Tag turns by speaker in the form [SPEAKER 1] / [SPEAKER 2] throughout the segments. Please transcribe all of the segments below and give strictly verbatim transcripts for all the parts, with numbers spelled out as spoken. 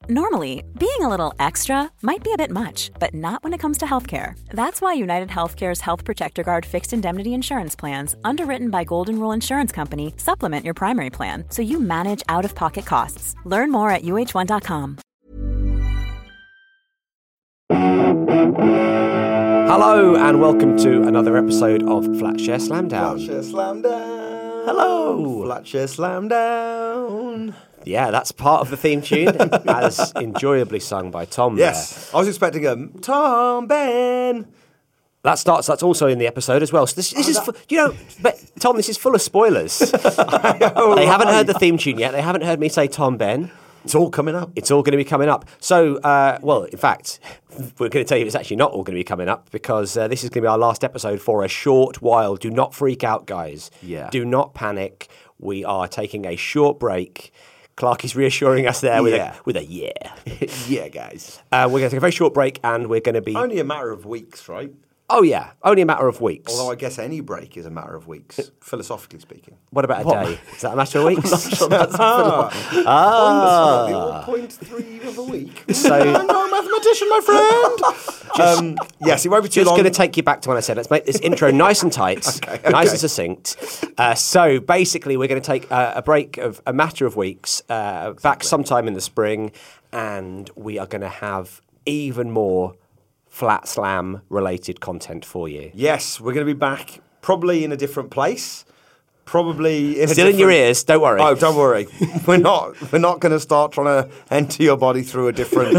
[SPEAKER 1] Normally, being a little extra might be a bit much, but not when it comes to healthcare. That's why United Healthcare's Health Protector Guard fixed indemnity insurance plans, underwritten by Golden Rule Insurance Company, supplement your primary plan so you manage out-of-pocket costs. Learn more at U H one dot com.
[SPEAKER 2] Hello and welcome to another episode of Flatshare Slamdown.
[SPEAKER 3] Flatshare Slamdown.
[SPEAKER 2] Hello.
[SPEAKER 3] Flatshare Slamdown.
[SPEAKER 2] Yeah, that's part of the theme tune, as enjoyably sung by Tom.
[SPEAKER 3] Yes,
[SPEAKER 2] there.
[SPEAKER 3] I was expecting a Tom Ben.
[SPEAKER 2] That starts. That's also in the episode as well. So this, this
[SPEAKER 3] Oh,
[SPEAKER 2] is,
[SPEAKER 3] that-
[SPEAKER 2] fu- you know, but Tom, this is full of spoilers.
[SPEAKER 3] Oh,
[SPEAKER 2] They haven't
[SPEAKER 3] right.
[SPEAKER 2] heard the theme tune yet. They haven't heard me say Tom Ben.
[SPEAKER 3] It's all coming up.
[SPEAKER 2] It's all going to be coming up. So, uh, well, in fact, we're going to tell you it's actually not all going to be coming up because uh, this is going to be our last episode for a short while. Do not freak out, guys.
[SPEAKER 3] Yeah.
[SPEAKER 2] Do not panic. We are taking a short break. Clark is reassuring us there with
[SPEAKER 3] Yeah.
[SPEAKER 2] a with a yeah.
[SPEAKER 3] Yeah, guys.
[SPEAKER 2] Uh, we're going to take a very short break, and we're going to be.
[SPEAKER 3] Only a matter of weeks, right?
[SPEAKER 2] Oh yeah, only a matter of weeks.
[SPEAKER 3] Although I guess any break is a matter of weeks, philosophically speaking.
[SPEAKER 2] What about a day? Is that a matter of weeks?
[SPEAKER 3] Ah, point three of a week.
[SPEAKER 2] So-
[SPEAKER 3] I'm not a mathematician, my friend. um, yes, it won't be too
[SPEAKER 2] Just
[SPEAKER 3] long.
[SPEAKER 2] going to take you back to when I said, let's make this intro nice and tight,
[SPEAKER 3] Okay, okay.
[SPEAKER 2] nice and succinct. Uh, so basically, we're going to take uh, a break of a matter of weeks, uh, back sometime in the spring, and we are going to have even more Flat Slam related content for you.
[SPEAKER 3] Yes, we're going to be back, probably in a different place. Probably in a
[SPEAKER 2] Still in your
[SPEAKER 3] different-
[SPEAKER 2] ears, don't worry.
[SPEAKER 3] Oh, don't worry. We're not. We're not going to start trying to enter your body through a different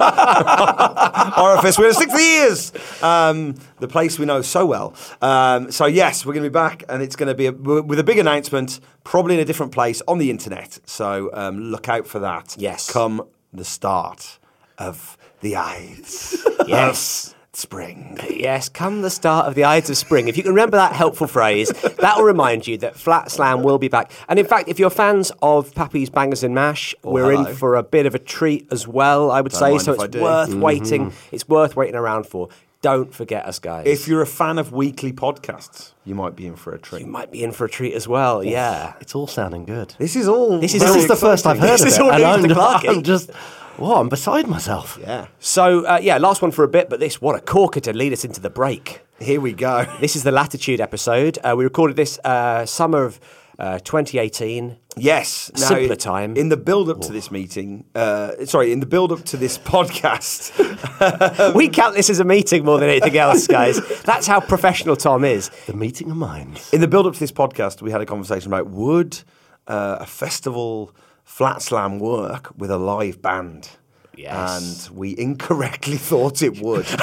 [SPEAKER 3] uh, orifice. We're going to stick to the ears, um, the place we know so well. Um, so yes, we're going to be back, and it's going to be a, with a big announcement, probably in a different place on the internet. So um, look out for that.
[SPEAKER 2] Yes.
[SPEAKER 3] Come the start of the Ides.
[SPEAKER 2] Yes.
[SPEAKER 3] of spring.
[SPEAKER 2] Yes, come the start of the Ides of Spring. If you can remember that helpful phrase, that will remind you that Flat Slam will be back. And in fact, if you're fans of Pappy's Bangers and Mash,
[SPEAKER 3] Oh,
[SPEAKER 2] we're
[SPEAKER 3] hello.
[SPEAKER 2] in for a bit of a treat as well, I would say.
[SPEAKER 3] mind
[SPEAKER 2] So
[SPEAKER 3] if I
[SPEAKER 2] it's
[SPEAKER 3] do.
[SPEAKER 2] worth
[SPEAKER 3] Mm-hmm.
[SPEAKER 2] waiting. It's worth waiting around for. Don't forget us, guys.
[SPEAKER 3] If you're a fan of weekly podcasts, you might be in for a treat.
[SPEAKER 2] you might be in for a treat as well, yeah.
[SPEAKER 4] It's all sounding good.
[SPEAKER 3] This is all.
[SPEAKER 2] This is-
[SPEAKER 3] very
[SPEAKER 4] This is the first I've
[SPEAKER 3] exciting.
[SPEAKER 4] heard
[SPEAKER 2] This is
[SPEAKER 4] of
[SPEAKER 2] all
[SPEAKER 4] it.
[SPEAKER 2] news
[SPEAKER 4] and
[SPEAKER 2] to
[SPEAKER 4] I'm,
[SPEAKER 2] Clarky.
[SPEAKER 4] I'm just, whoa, I'm beside myself.
[SPEAKER 3] Yeah.
[SPEAKER 2] So, uh, yeah, last one for a bit, but this, what a corker to lead us into the break.
[SPEAKER 3] Here we go.
[SPEAKER 2] This is the Latitude episode. Uh, we recorded this uh, summer of uh, twenty eighteen.
[SPEAKER 3] Yes. Now,
[SPEAKER 2] Simpler
[SPEAKER 3] in-
[SPEAKER 2] time.
[SPEAKER 3] In the build-up to this meeting, uh, sorry, in the build-up to this podcast,
[SPEAKER 2] We count this as a meeting more than anything else, guys. That's how professional Tom is.
[SPEAKER 4] The meeting of minds.
[SPEAKER 3] in the build-up to this podcast, we had a conversation about would uh, a festival Flat Slam work with a live band?
[SPEAKER 2] Yes.
[SPEAKER 3] And we incorrectly thought it would. so,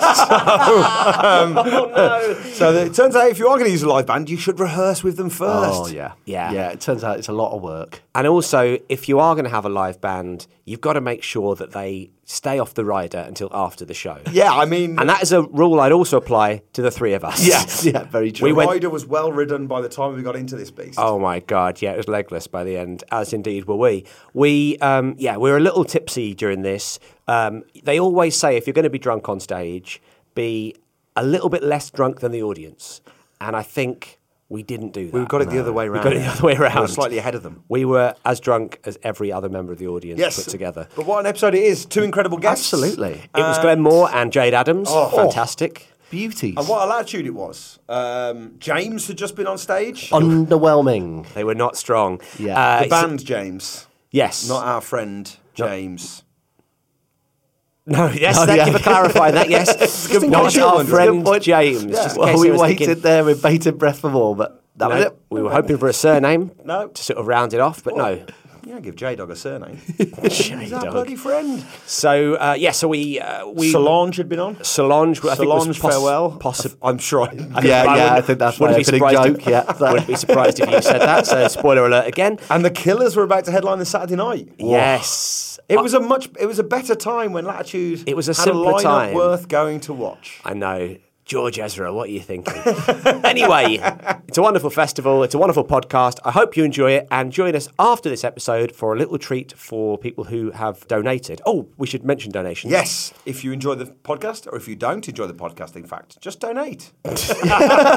[SPEAKER 3] um, so it turns out if you are going to use a live band, you should rehearse with them first.
[SPEAKER 4] Oh, yeah.
[SPEAKER 2] Yeah.
[SPEAKER 4] Yeah, it turns out it's a lot of work.
[SPEAKER 2] And also, if you are going to have a live band, you've got to make sure that they stay off the rider until after the show.
[SPEAKER 3] Yeah, I mean...
[SPEAKER 2] And that is a rule I'd also apply to the three of us.
[SPEAKER 3] Yes.
[SPEAKER 4] Yeah, very true.
[SPEAKER 2] We
[SPEAKER 3] the
[SPEAKER 2] went-
[SPEAKER 3] rider was well ridden by the time we got into this beast.
[SPEAKER 2] Oh my God, yeah, it was legless by the end, as indeed were we. We, um, yeah, we were a little tipsy during this. Um, they always say if you're going to be drunk on stage, be a little bit less drunk than the audience. And I think we didn't do that.
[SPEAKER 3] We've got it the other way
[SPEAKER 2] We
[SPEAKER 3] around.
[SPEAKER 2] got it the other way
[SPEAKER 3] We were
[SPEAKER 2] around.
[SPEAKER 3] slightly ahead of them.
[SPEAKER 2] We were as drunk as every other member of the audience
[SPEAKER 3] Yes.
[SPEAKER 2] put together.
[SPEAKER 3] But what an episode it is. Two incredible guests.
[SPEAKER 4] Absolutely.
[SPEAKER 2] It was Glenn Moore and Jade Adams.
[SPEAKER 3] Oh.
[SPEAKER 2] Fantastic.
[SPEAKER 4] Beauties.
[SPEAKER 3] And what a latitude it was. Um, James had just been on stage.
[SPEAKER 4] Underwhelming.
[SPEAKER 2] They were not strong.
[SPEAKER 4] Yeah.
[SPEAKER 2] Uh,
[SPEAKER 3] the band James.
[SPEAKER 2] Yes.
[SPEAKER 3] Not our friend James.
[SPEAKER 2] No, yes,
[SPEAKER 4] Oh,
[SPEAKER 2] thank
[SPEAKER 4] yeah.
[SPEAKER 2] you for clarifying that, yes.
[SPEAKER 3] Just in
[SPEAKER 2] Not
[SPEAKER 3] case you
[SPEAKER 2] our
[SPEAKER 3] wondered.
[SPEAKER 2] friend
[SPEAKER 4] Good point.
[SPEAKER 2] James. Just in
[SPEAKER 4] Well,
[SPEAKER 2] case
[SPEAKER 4] we
[SPEAKER 2] you were
[SPEAKER 4] waited
[SPEAKER 2] thinking-
[SPEAKER 4] there with bated breath for more, but that was
[SPEAKER 2] No,
[SPEAKER 4] it.
[SPEAKER 2] we were hoping for a surname
[SPEAKER 3] No.
[SPEAKER 2] to sort of round it off, but no.
[SPEAKER 3] Yeah, give J-Dog a surname. He's our
[SPEAKER 2] J-Dog.
[SPEAKER 3] bloody friend.
[SPEAKER 2] So, uh, yeah, so we... Uh, we
[SPEAKER 3] Solange had been on.
[SPEAKER 2] Solange, I think was
[SPEAKER 3] Solange,
[SPEAKER 2] poss-
[SPEAKER 3] farewell.
[SPEAKER 2] Possi-
[SPEAKER 3] I'm sure. I,
[SPEAKER 4] Yeah,
[SPEAKER 2] I
[SPEAKER 4] yeah, I
[SPEAKER 2] wouldn't-
[SPEAKER 4] think that's my
[SPEAKER 2] wouldn't be
[SPEAKER 4] opening
[SPEAKER 2] surprised
[SPEAKER 4] joke.
[SPEAKER 2] if-
[SPEAKER 4] Yeah,
[SPEAKER 2] wouldn't be surprised if you said that, so spoiler alert again.
[SPEAKER 3] And the Killers were about to headline the Saturday night.
[SPEAKER 2] Yes.
[SPEAKER 3] It was a much. It was a better time when Latitude.
[SPEAKER 2] It was a
[SPEAKER 3] had
[SPEAKER 2] simpler
[SPEAKER 3] a lineup
[SPEAKER 2] time.
[SPEAKER 3] worth going to watch.
[SPEAKER 2] I know. George Ezra, what are you thinking? Anyway, it's a wonderful festival. It's a wonderful podcast. I hope you enjoy it. And join us after this episode for a little treat for people who have donated. Oh, we should mention donations.
[SPEAKER 3] Yes, if you enjoy the podcast, or if you don't enjoy the podcast, in fact, just donate.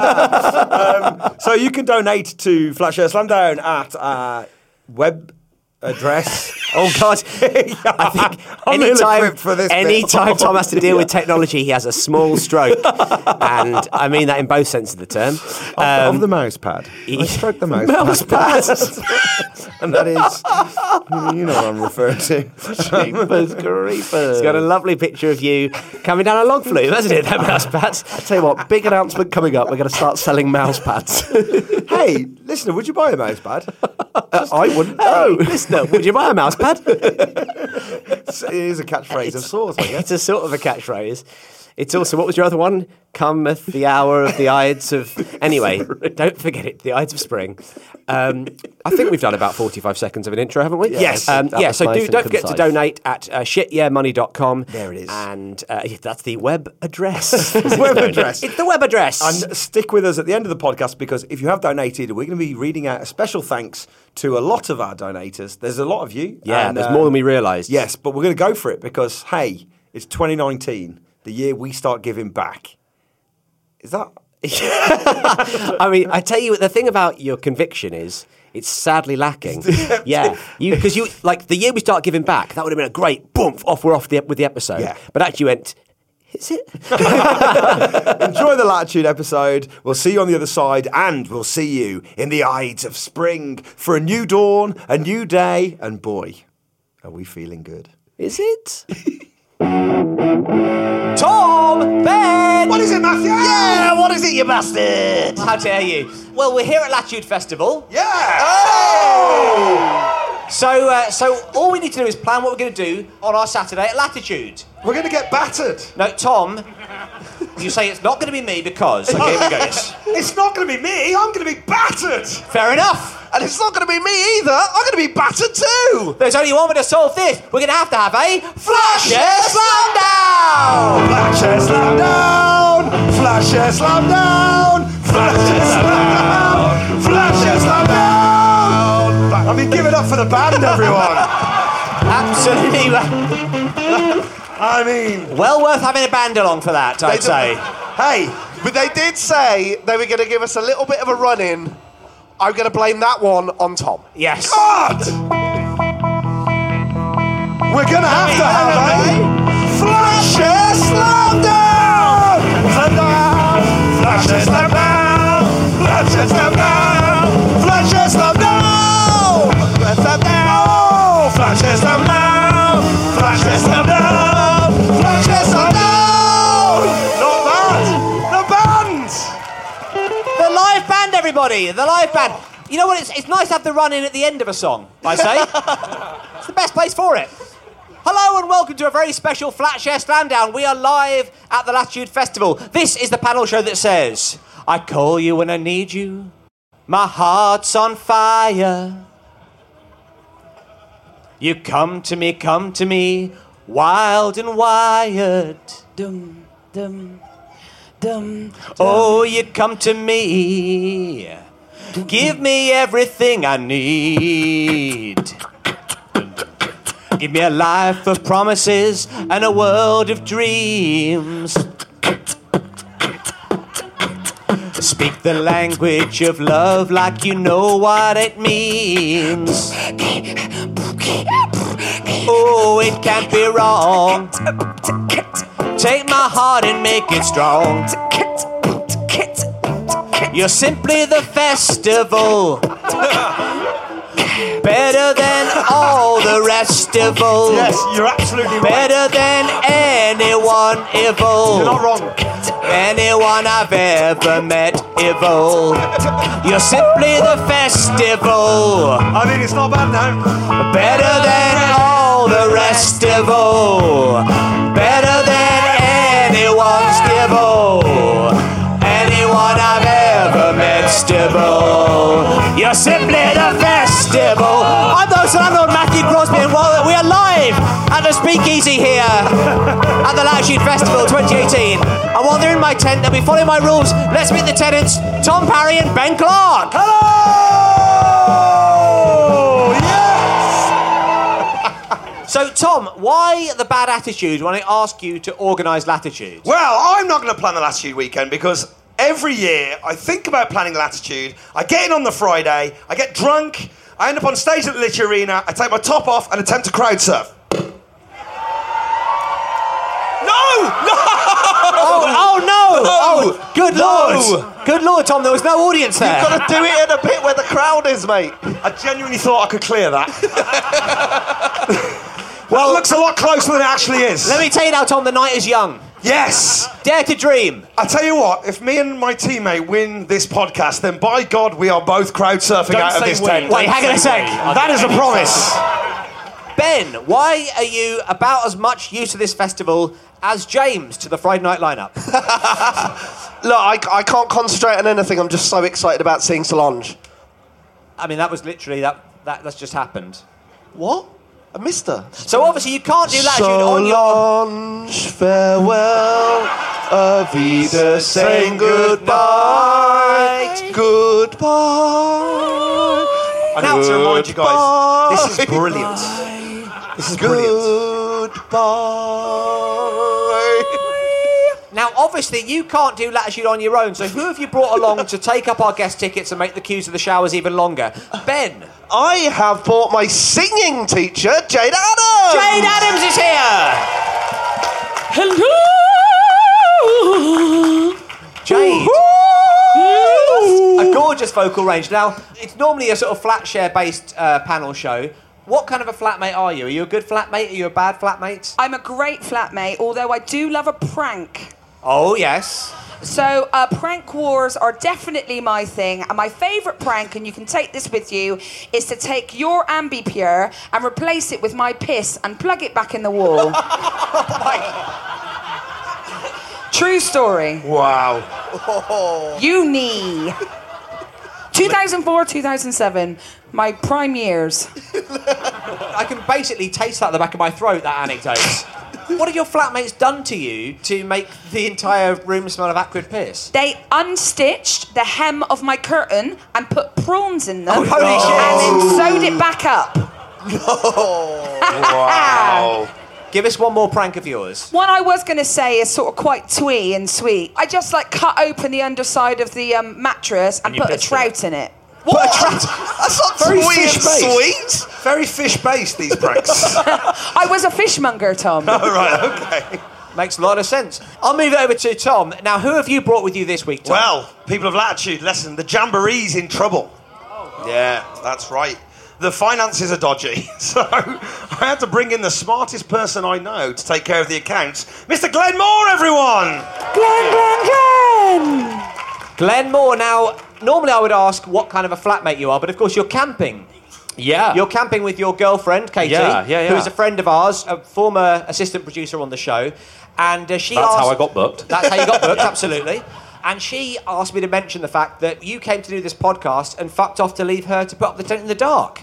[SPEAKER 3] um, so you can donate to Flatshare Slamdown at uh, web address.
[SPEAKER 2] Oh God! I think
[SPEAKER 3] I'm
[SPEAKER 2] anytime,
[SPEAKER 3] ill-equipped for this bit.
[SPEAKER 2] anytime Tom has to deal with technology, he has a small stroke, and I mean that in both senses of the term.
[SPEAKER 3] Of,
[SPEAKER 2] Um,
[SPEAKER 3] of the mouse pad. I stroke the mouse,
[SPEAKER 2] mouse
[SPEAKER 3] pad. And that is, you know what I'm referring to.
[SPEAKER 4] Creepers, creepers.
[SPEAKER 2] It's got a lovely picture of you coming down a log flume, hasn't it? That mouse pad.
[SPEAKER 4] I tell you what, big announcement coming up. We're going to start selling mouse pads.
[SPEAKER 3] Hey, listener, would you buy a mouse pad?
[SPEAKER 4] Uh, I wouldn't
[SPEAKER 2] Hey,
[SPEAKER 4] know.
[SPEAKER 2] listener, would you buy a mouse pad?
[SPEAKER 3] It is a catchphrase of sorts, I guess.
[SPEAKER 2] It's a sort of a catchphrase. It's also, what was your other one? Cometh the hour of the Ides of... Anyway, don't forget it, the Ides of Spring. Um, I think we've done about forty-five seconds of an intro, haven't we?
[SPEAKER 3] Yes.
[SPEAKER 2] Um,
[SPEAKER 4] That
[SPEAKER 2] yeah,
[SPEAKER 4] was
[SPEAKER 2] so
[SPEAKER 4] nice
[SPEAKER 2] do,
[SPEAKER 4] and
[SPEAKER 2] don't forget to
[SPEAKER 4] concise.
[SPEAKER 2] donate at uh, shit yeah money dot com.
[SPEAKER 3] There it is.
[SPEAKER 2] And uh, yeah, that's the web address.
[SPEAKER 3] Web address.
[SPEAKER 2] It's the web address.
[SPEAKER 3] And stick with us at the end of the podcast, because if you have donated, we're going to be reading out a special thanks to a lot of our donators. There's a lot of you.
[SPEAKER 2] yeah,
[SPEAKER 3] and,
[SPEAKER 2] there's
[SPEAKER 3] uh,
[SPEAKER 2] more than we realised.
[SPEAKER 3] Yes, but we're going to go for it because, hey, it's twenty nineteen, the year we start giving back. Is that...
[SPEAKER 2] I mean, I tell you, the thing about your conviction is it's sadly lacking. Yeah, you because you like the year we start giving back. That would have been a great boom. Off we're off the, with the episode.
[SPEAKER 3] Yeah.
[SPEAKER 2] But actually, you went. Is it?
[SPEAKER 3] Enjoy the Latitude episode. We'll see you on the other side, and we'll see you in the Ides of Spring for a new dawn, a new day, and boy, are we feeling good.
[SPEAKER 2] Is it? Tom, Ben.
[SPEAKER 3] What is it, Matthew?
[SPEAKER 2] Yeah, what is it, you bastard? How dare you? Well, we're here at Latitude Festival.
[SPEAKER 3] Yeah!
[SPEAKER 2] Oh! So, uh, so all we need to do is plan what we're going to do on our Saturday at Latitude.
[SPEAKER 3] We're going to get battered.
[SPEAKER 2] No, Tom, you say it's not going to be me because... Okay, here we go. Yes.
[SPEAKER 3] It's not going to be me. I'm going to be battered.
[SPEAKER 2] Fair enough.
[SPEAKER 5] And it's not going to be me either. I'm going to be battered too.
[SPEAKER 2] There's only one way to solve this. We're going to have to have a Flasher Slam Down!
[SPEAKER 3] Flasher slam down. Flasher slam down. Flasher slam down. Flasher slam down. I mean, give it up for the band, everyone.
[SPEAKER 2] Absolutely.
[SPEAKER 3] I mean,
[SPEAKER 2] Well worth having a band along for that, I'd
[SPEAKER 5] They
[SPEAKER 2] say.
[SPEAKER 3] hey,
[SPEAKER 5] But they did say they were going to give us a little bit of a run-in. I'm going to blame that one on Tom.
[SPEAKER 2] Yes.
[SPEAKER 3] God! We're gonna have to have a Flasher Slam Down! Slam down! Flasher Slam Down! Flasher Slam Down! Flasher Slam Down! Slam down! Flasher Slam Down! Flasher Slam Down! Flasher Slam Down! Not bad! The band!
[SPEAKER 2] The live band, everybody. The live band. You know what? It's, it's nice to have the run-in at the end of a song, I say. It's the best place for it. Hello and welcome to a very special Flatshare Slam Down. We are live at the Latitude Festival. This is the panel show that says, I call you when I need you. My heart's on fire. You come to me, come to me, wild and wired.
[SPEAKER 6] Dum, dum, dum.
[SPEAKER 2] Oh, you come to me. Give me everything I need. Give me a life of promises and a world of dreams. Speak the language of love like you know what it means. Oh, it can't be wrong. Take my heart and make it strong. You're simply the festival. Better than all the rest of all.
[SPEAKER 3] Yes, you're absolutely right.
[SPEAKER 2] Better than anyone evil.
[SPEAKER 3] You're not wrong.
[SPEAKER 2] Anyone I've ever met evil. You're simply the festival.
[SPEAKER 3] I mean, it's not bad now.
[SPEAKER 2] Better than all the rest of all. Better than anyone's devil. Anyone I've ever met stibble. You're simply the festival. I'm the host and landlord Matthew Crosby, and while we are live at the Speakeasy here at the Latitude Festival twenty eighteen. And while they're in my tent, they'll be following my rules. Let's meet the tenants, Tom Parry and Ben Clark.
[SPEAKER 3] Hello! Yes!
[SPEAKER 2] So, Tom, why the bad attitude when I ask you to organise Latitude?
[SPEAKER 7] Well, I'm not going to plan the Latitude weekend because every year I think about planning the Latitude. I get in on the Friday, I get drunk, I end up on stage at the Litchi Arena, I take my top off and attempt to crowd surf. No! No!
[SPEAKER 2] Oh, oh no!
[SPEAKER 7] No!
[SPEAKER 2] Oh, good
[SPEAKER 7] No!
[SPEAKER 2] lord! Good lord, Tom, there was no audience there.
[SPEAKER 5] You've got to do it in a bit where the crowd is, mate.
[SPEAKER 7] I genuinely thought I could clear that. Well, it looks a lot closer than it actually is.
[SPEAKER 2] Let me tell you now, Tom, the night is young.
[SPEAKER 7] Yes!
[SPEAKER 2] Dare to dream.
[SPEAKER 7] I tell you what, if me and my teammate win this podcast, then by God, we are both crowd surfing
[SPEAKER 8] Don't
[SPEAKER 7] out of
[SPEAKER 8] say
[SPEAKER 7] this
[SPEAKER 8] we.
[SPEAKER 7] tent.
[SPEAKER 2] Wait, hang on a sec.
[SPEAKER 7] That is a promise.
[SPEAKER 2] Ben, why are you about as much used to this festival as James to the Friday night lineup?
[SPEAKER 5] Look, I, I can't concentrate on anything. I'm just so excited about seeing Solange.
[SPEAKER 2] I mean, that was literally, that, that that's just happened.
[SPEAKER 5] What? I missed her.
[SPEAKER 2] So obviously you can't do Latitude on your...
[SPEAKER 5] Solange, farewell, Avida, saying goodbye, goodbye.
[SPEAKER 7] I need to remind you guys, this is brilliant. This is brilliant.
[SPEAKER 5] Goodbye.
[SPEAKER 2] Now, obviously, you can't do Latitude on your own, so who have you brought along to take up our guest tickets and make the queues of the showers even longer? Ben.
[SPEAKER 5] I have brought my singing teacher, Jade Adams.
[SPEAKER 2] Jade Adams is here.
[SPEAKER 6] Hello.
[SPEAKER 2] Jade. A gorgeous vocal range. Now, it's normally a sort of flat share-based uh, panel show. What kind of a flatmate are you? Are you a good flatmate? Are you a bad flatmate?
[SPEAKER 6] I'm a great flatmate, although I do love a prank.
[SPEAKER 2] Oh, yes.
[SPEAKER 6] So, uh, prank wars are definitely my thing, and my favourite prank, and you can take this with you, is to take your Ambipure and replace it with my piss and plug it back in the wall. True story.
[SPEAKER 7] Wow.
[SPEAKER 6] Uni. two thousand four, two thousand seven, my prime years.
[SPEAKER 2] I can basically taste that at the back of my throat, that anecdote. What have your flatmates done to you to make the entire room smell of acrid piss?
[SPEAKER 6] They unstitched the hem of my curtain and put prawns in them.
[SPEAKER 2] Oh, holy shit.
[SPEAKER 6] And then sewed it back up.
[SPEAKER 7] Wow.
[SPEAKER 2] Give us one more prank of yours.
[SPEAKER 6] One I was going to say is sort of quite twee and sweet. I just like cut open the underside of the um, mattress and,
[SPEAKER 8] And you
[SPEAKER 6] put a
[SPEAKER 8] pissed
[SPEAKER 6] trout in it.
[SPEAKER 7] What? That's not
[SPEAKER 2] Very
[SPEAKER 7] twee and
[SPEAKER 2] fish-based.
[SPEAKER 7] sweet. Very fish-based, these pranks.
[SPEAKER 6] I was a fishmonger, Tom.
[SPEAKER 7] All right, okay.
[SPEAKER 2] Makes a lot of sense. I'll move it over to Tom. Now, who have you brought with you this week, Tom?
[SPEAKER 7] Well, people of Latitude, listen, the Jamboree's in trouble. Oh. Yeah, that's right. The finances are dodgy, so I had to bring in the smartest person I know to take care of the accounts, Mister Glenn Moore, everyone!
[SPEAKER 6] Glenn, Glenn, Glenn!
[SPEAKER 2] Glenn Moore. Now, normally I would ask what kind of a flatmate you are, but of course you're camping.
[SPEAKER 8] Yeah.
[SPEAKER 2] You're camping with your girlfriend, Katie,
[SPEAKER 8] Yeah, yeah, yeah.
[SPEAKER 2] who is a friend of ours, a former assistant producer on the show, and uh, she
[SPEAKER 8] That's
[SPEAKER 2] asked...
[SPEAKER 8] how I got booked.
[SPEAKER 2] That's how you got booked, absolutely. And she asked me to mention the fact that you came to do this podcast and fucked off to leave her to put up the tent in the dark.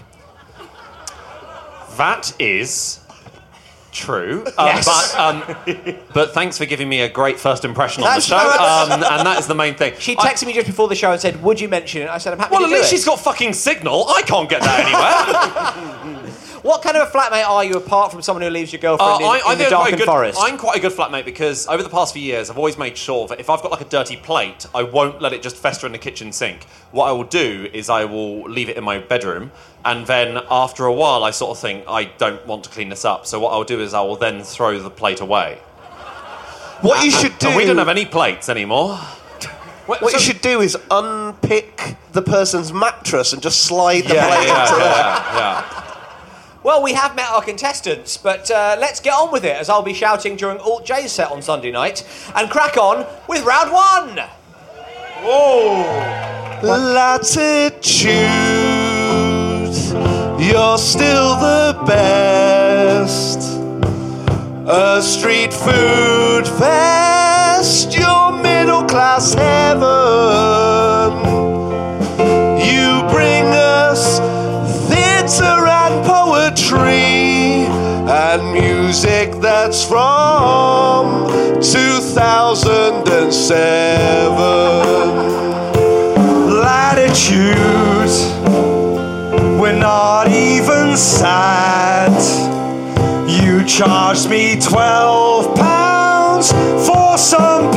[SPEAKER 8] That is true. Um,
[SPEAKER 2] Yes.
[SPEAKER 8] But, um, but thanks for giving me a great first impression on the
[SPEAKER 2] That's
[SPEAKER 8] show.
[SPEAKER 2] right.
[SPEAKER 8] Um, and that is the main thing.
[SPEAKER 2] She
[SPEAKER 8] I-
[SPEAKER 2] texted me just before the show and said, would you mention it? I said, I'm happy
[SPEAKER 8] well,
[SPEAKER 2] to
[SPEAKER 8] at
[SPEAKER 2] do
[SPEAKER 8] least
[SPEAKER 2] it.
[SPEAKER 8] she's got fucking signal. I can't get that anywhere.
[SPEAKER 2] What kind of a flatmate are you apart from someone who leaves your girlfriend
[SPEAKER 8] Uh,
[SPEAKER 2] in,
[SPEAKER 8] I, I
[SPEAKER 2] in the
[SPEAKER 8] think I'm quite a
[SPEAKER 2] darkened
[SPEAKER 8] good,
[SPEAKER 2] forest?
[SPEAKER 8] I'm quite a good flatmate because over the past few years, I've always made sure that if I've got like a dirty plate, I won't let it just fester in the kitchen sink. What I will do is I will leave it in my bedroom, and then after a while, I sort of think I don't want to clean this up. So what I'll do is I will then throw the plate away.
[SPEAKER 5] What you should do...
[SPEAKER 8] And we don't have any plates anymore.
[SPEAKER 5] What you should do is unpick the person's mattress and just slide the
[SPEAKER 8] Yeah,
[SPEAKER 5] plate
[SPEAKER 8] yeah,
[SPEAKER 5] into there.
[SPEAKER 8] yeah, yeah.
[SPEAKER 2] Well, we have met our contestants, but uh, let's get on with it, as I'll be shouting during Alt J's set on Sunday night, and crack on with round one!
[SPEAKER 5] Latitude, you're still the best. A street food fest, your middle class heaven. You bring us theatre and poetry and music that's from two thousand seven. Latitude, we're not even sad. You charged me twelve pounds for some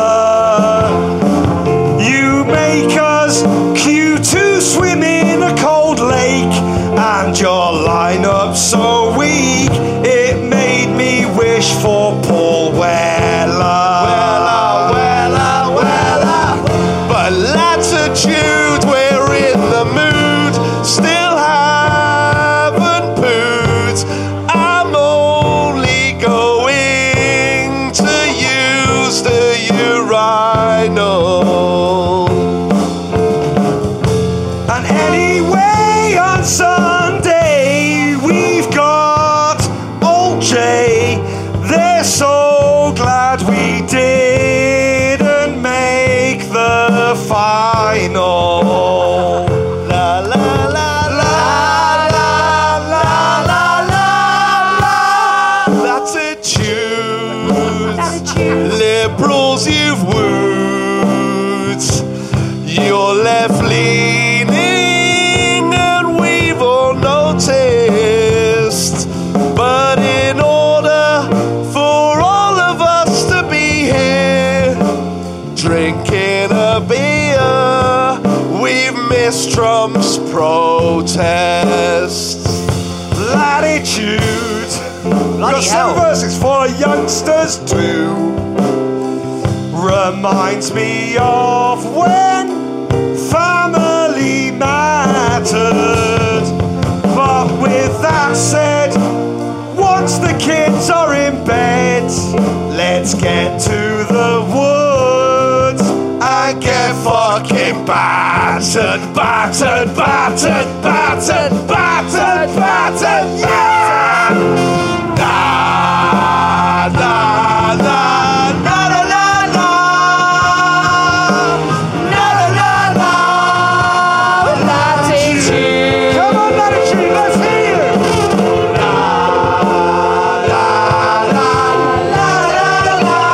[SPEAKER 5] paella. You make us queue to swim in a car. Tristrum's protest.
[SPEAKER 7] Latitude.
[SPEAKER 9] Bloody
[SPEAKER 7] Got some
[SPEAKER 9] hell.
[SPEAKER 7] verses for youngsters too. Reminds me of when family mattered. But with that said, once the kids are in bed, let's get to the woods and get fucking battered, battered, battered, battered, battered, battered, yeah! Na, na, na, na, na, na, na. Na, na, na, na. Latitude. Come on, Latitude, let's hear you. Na, na, na, na, na, na.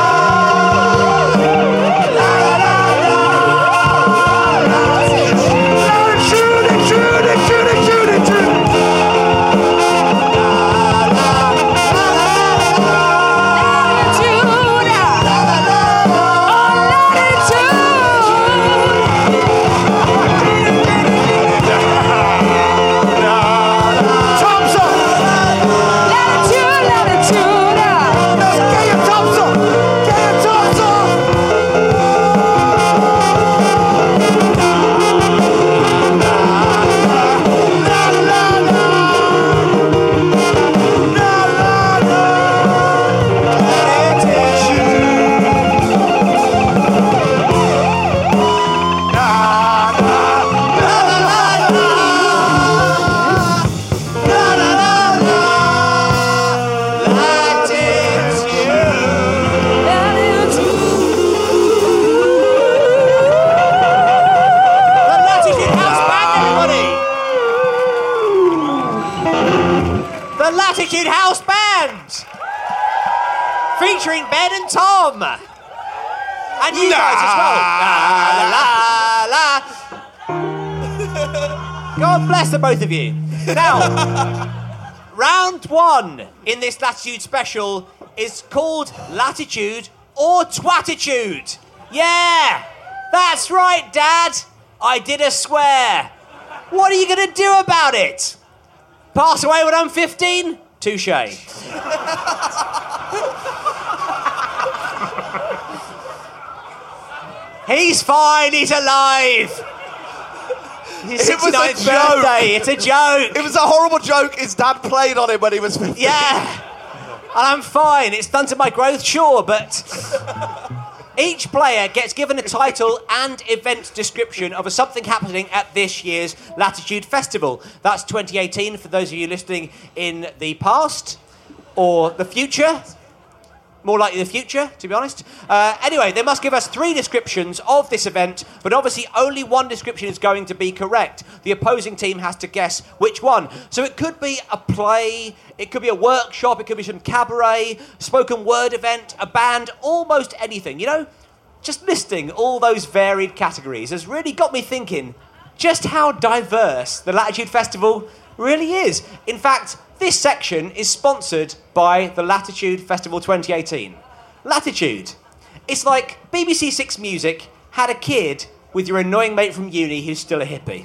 [SPEAKER 9] Latitude House Band! Featuring Ben and Tom! And you guys as well! La, la, la. God bless the both of you. Now, round one in this Latitude special is called Latitude or Twatitude. Yeah! That's right, Dad! I did a swear. What are you going to do about it? Pass away when I'm fifteen? Touche. He's fine, he's alive. His
[SPEAKER 5] It was a
[SPEAKER 9] sixty-ninth
[SPEAKER 5] joke.
[SPEAKER 9] birthday, it's a joke.
[SPEAKER 5] It was a horrible joke. His dad played on it when he was fifteen.
[SPEAKER 9] Yeah. And I'm fine, it's stunted my growth, sure, but each player gets given a title and event description of a something happening at this year's Latitude Festival. That's twenty eighteen for those of you listening in the past or the future. More likely the future, to be honest. Uh, anyway, they must give us three descriptions of this event, but obviously only one description is going to be correct. The opposing team has to guess which one. So it could be a play, it could be a workshop, it could be some cabaret, spoken word event, a band, almost anything. You know, just listing all those varied categories has really got me thinking just how diverse the Latitude Festival really is. In fact, this section is sponsored by the Latitude Festival twenty eighteen. Latitude. It's like B B C Six Music had a kid with your annoying mate from uni who's still a hippie.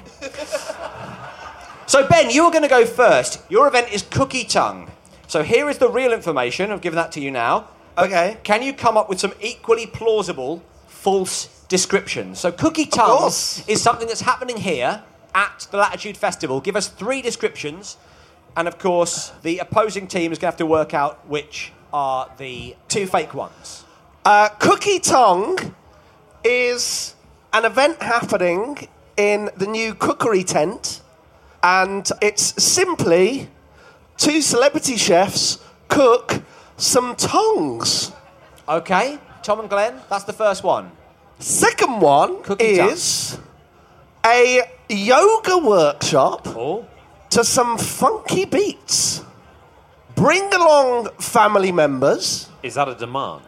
[SPEAKER 9] So, Ben, you're going to go first. Your event is Cookie Tongue. So here is the real information. I've given that to you now.
[SPEAKER 5] Okay.
[SPEAKER 9] Can you come up with some equally plausible false descriptions? So Cookie Tongue
[SPEAKER 5] course.
[SPEAKER 9] is something that's happening here at the Latitude Festival. Give us three descriptions. And, of course, the opposing team is going to have to work out which are the two fake ones.
[SPEAKER 5] Uh, Cookie Tongue is an event happening in the new cookery tent, and it's simply two celebrity chefs cook some tongues.
[SPEAKER 9] OK, Tom and Glenn, that's the first one.
[SPEAKER 5] Second one
[SPEAKER 9] Cookie
[SPEAKER 5] is a yoga workshop
[SPEAKER 9] Oh.
[SPEAKER 5] to some funky beats. Bring along family members.
[SPEAKER 8] Is that a demand?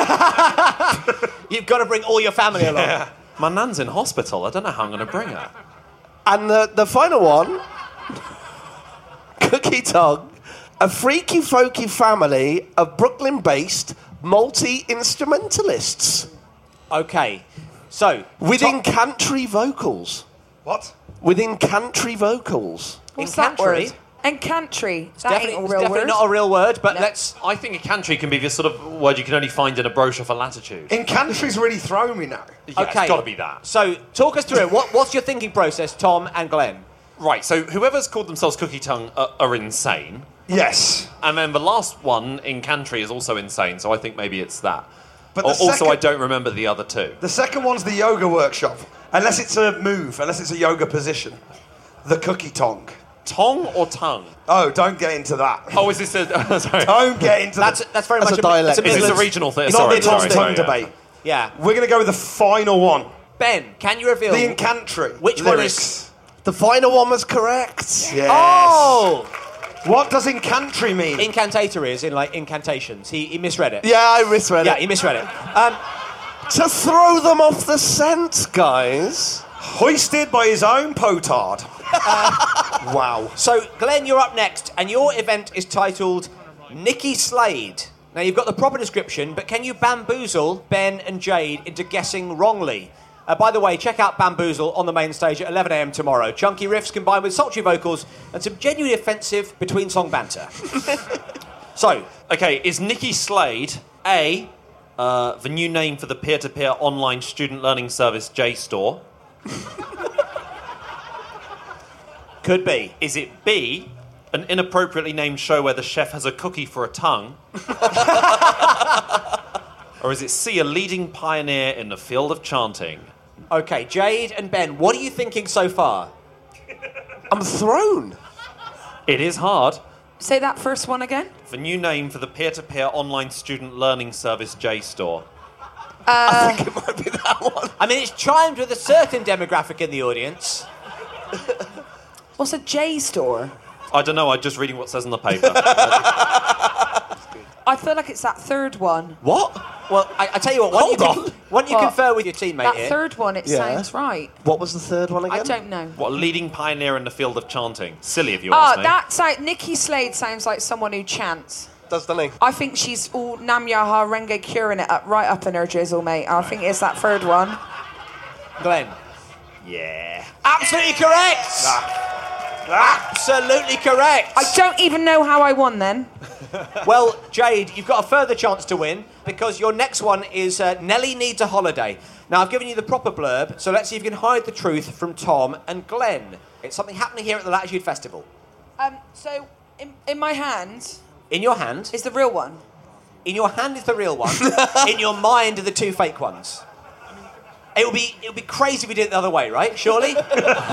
[SPEAKER 9] You've got to bring all your family along.
[SPEAKER 8] Yeah. My nan's in hospital. I don't know how I'm going to bring her.
[SPEAKER 5] And the, the final one, Cookie Tongue, a freaky folky family of Brooklyn-based multi-instrumentalists
[SPEAKER 9] OK, so...
[SPEAKER 5] with
[SPEAKER 9] Tom-
[SPEAKER 5] country vocals.
[SPEAKER 7] What?
[SPEAKER 5] With incantry vocals.
[SPEAKER 6] What's
[SPEAKER 9] Incantry?
[SPEAKER 6] that word? Encantry.
[SPEAKER 9] It's
[SPEAKER 6] That
[SPEAKER 9] definitely,
[SPEAKER 6] ain't a
[SPEAKER 9] it's
[SPEAKER 6] real
[SPEAKER 9] definitely
[SPEAKER 6] word.
[SPEAKER 9] not a real word, but
[SPEAKER 6] No.
[SPEAKER 9] let's...
[SPEAKER 8] I think a cantry can be the sort of word you can only find in a brochure for latitude.
[SPEAKER 3] Incantry's really thrown me now.
[SPEAKER 8] Yeah,
[SPEAKER 9] Okay.
[SPEAKER 8] It's got to be that.
[SPEAKER 9] So, talk us through it. What, what's your thinking process, Tom and Glenn?
[SPEAKER 8] Right, so whoever's called themselves Cookie Tongue are, are insane.
[SPEAKER 3] Yes.
[SPEAKER 8] And then the last one in Cantry is also insane, so I think maybe it's that.
[SPEAKER 3] But
[SPEAKER 8] Al-
[SPEAKER 3] the
[SPEAKER 8] also,
[SPEAKER 3] second-
[SPEAKER 8] I don't remember the other two.
[SPEAKER 3] The second one's the yoga workshop. Unless it's a move, unless it's a yoga position. The cookie tongue.
[SPEAKER 8] Tong or tongue?
[SPEAKER 3] Oh, don't get into that.
[SPEAKER 8] Oh, is this a... sorry.
[SPEAKER 3] Don't get into
[SPEAKER 9] That's,
[SPEAKER 3] the...
[SPEAKER 9] that's very
[SPEAKER 5] That's
[SPEAKER 9] much
[SPEAKER 5] a dialect.
[SPEAKER 9] It's a
[SPEAKER 8] Is this a
[SPEAKER 9] Midlands-
[SPEAKER 8] regional thing?
[SPEAKER 3] Not
[SPEAKER 8] Sorry,
[SPEAKER 3] the
[SPEAKER 8] sorry,
[SPEAKER 3] tongue
[SPEAKER 8] sorry, yeah.
[SPEAKER 3] debate.
[SPEAKER 9] Yeah.
[SPEAKER 3] We're going to go with the final one.
[SPEAKER 9] Ben, can you reveal...
[SPEAKER 3] The incantry.
[SPEAKER 9] Which one
[SPEAKER 3] lyrics.
[SPEAKER 9] is...
[SPEAKER 5] The final one was correct.
[SPEAKER 3] Yes.
[SPEAKER 9] Oh!
[SPEAKER 3] What does incantry mean?
[SPEAKER 9] Incantator is in, like, incantations. He, he misread it.
[SPEAKER 5] Yeah, I misread
[SPEAKER 9] Yeah,
[SPEAKER 5] it.
[SPEAKER 9] he misread it. Um,
[SPEAKER 5] To throw them off the scent, guys.
[SPEAKER 3] Hoisted by his own potard. Wow.
[SPEAKER 9] so, Glenn, you're up next, and your event is titled Nikki Slade. Now, you've got the proper description, but can you bamboozle Ben and Jade into guessing wrongly? Uh, by the way, check out Bamboozle on the main stage at eleven a.m. tomorrow. Chunky riffs combined with sultry vocals and some genuinely offensive between-song banter. So,
[SPEAKER 8] Okay, is Nikki Slade A, uh, the new name for the peer-to-peer online student learning service JSTOR?
[SPEAKER 9] could be.
[SPEAKER 8] Is it B, an inappropriately named show where the chef has a cookie for a tongue? Or is it C, a leading pioneer in the field of chanting?
[SPEAKER 9] Okay, Jade and Ben, what are you thinking so far?
[SPEAKER 5] I'm thrown.
[SPEAKER 8] It is hard.
[SPEAKER 6] Say that first one again.
[SPEAKER 8] The new name for the peer-to-peer online student learning service JSTOR.
[SPEAKER 5] I think it might be that one.
[SPEAKER 9] I mean, it's chimed with a certain demographic in the audience.
[SPEAKER 6] What's a J store?
[SPEAKER 8] I don't know, I'm just reading what says on the paper.
[SPEAKER 6] I feel like it's that third one.
[SPEAKER 5] What?
[SPEAKER 9] Well, I, I tell you what, why
[SPEAKER 5] Hold
[SPEAKER 9] don't you,
[SPEAKER 5] on.
[SPEAKER 9] why don't you
[SPEAKER 6] What?
[SPEAKER 9] confer with your teammate
[SPEAKER 6] That
[SPEAKER 9] here?
[SPEAKER 6] third one, it
[SPEAKER 5] Yeah.
[SPEAKER 6] sounds right.
[SPEAKER 5] What was the third one again?
[SPEAKER 6] I don't know.
[SPEAKER 8] What, a leading pioneer in the field of chanting? Silly if you
[SPEAKER 6] Oh,
[SPEAKER 8] ask me.
[SPEAKER 6] that sound, Nikki Slade sounds like someone who chants.
[SPEAKER 5] Does the name?
[SPEAKER 6] I think she's all Namyaha Renge curing it up right up in her jizzle, mate. I think it's that third one.
[SPEAKER 9] Glenn.
[SPEAKER 8] Yeah.
[SPEAKER 9] Absolutely correct! Absolutely correct!
[SPEAKER 6] I don't even know how I won then.
[SPEAKER 9] Well, Jade, you've got a further chance to win because your next one is uh, Nelly Needs a Holiday. Now, I've given you the proper blurb, so let's see if you can hide the truth from Tom and Glenn. It's something happening here at the Latitude Festival.
[SPEAKER 6] Um, so, in, in my hand
[SPEAKER 9] In your hand,
[SPEAKER 6] is the real one.
[SPEAKER 9] in your hand is the real one. In your mind are the two fake ones. It would be it would be crazy if we did it the other way, right? Surely. It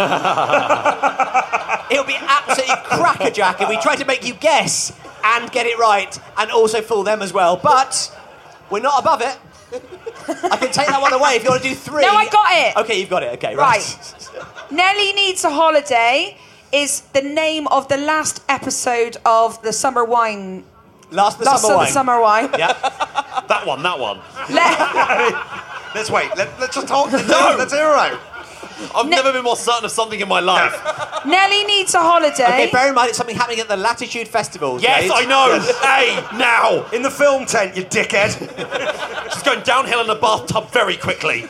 [SPEAKER 9] would be absolutely crackerjack if we tried to make you guess and get it right, and also fool them as well. But we're not above it. I can take that one away if you want to do three.
[SPEAKER 6] No, I got it.
[SPEAKER 9] Okay, you've got it. Okay, right.
[SPEAKER 6] Right. Nelly Needs a Holiday is the name of the last episode of the Summer Wine.
[SPEAKER 9] Last the
[SPEAKER 6] Last
[SPEAKER 9] summer
[SPEAKER 6] of
[SPEAKER 9] wine.
[SPEAKER 6] the Summer Wine.
[SPEAKER 9] Yeah.
[SPEAKER 8] That one, that one.
[SPEAKER 6] Le-
[SPEAKER 3] Let's wait. Let, let's just talk. No. Let's hear it out.
[SPEAKER 8] I've
[SPEAKER 6] Ne-
[SPEAKER 8] never been more certain of something in my life.
[SPEAKER 6] Nelly Needs a Holiday.
[SPEAKER 9] Okay, bear in mind it's something happening at the Latitude Festival.
[SPEAKER 8] Yes,
[SPEAKER 9] Jade.
[SPEAKER 8] I know. Hey, now.
[SPEAKER 3] In the film tent, you dickhead.
[SPEAKER 8] She's going downhill in the bathtub very quickly.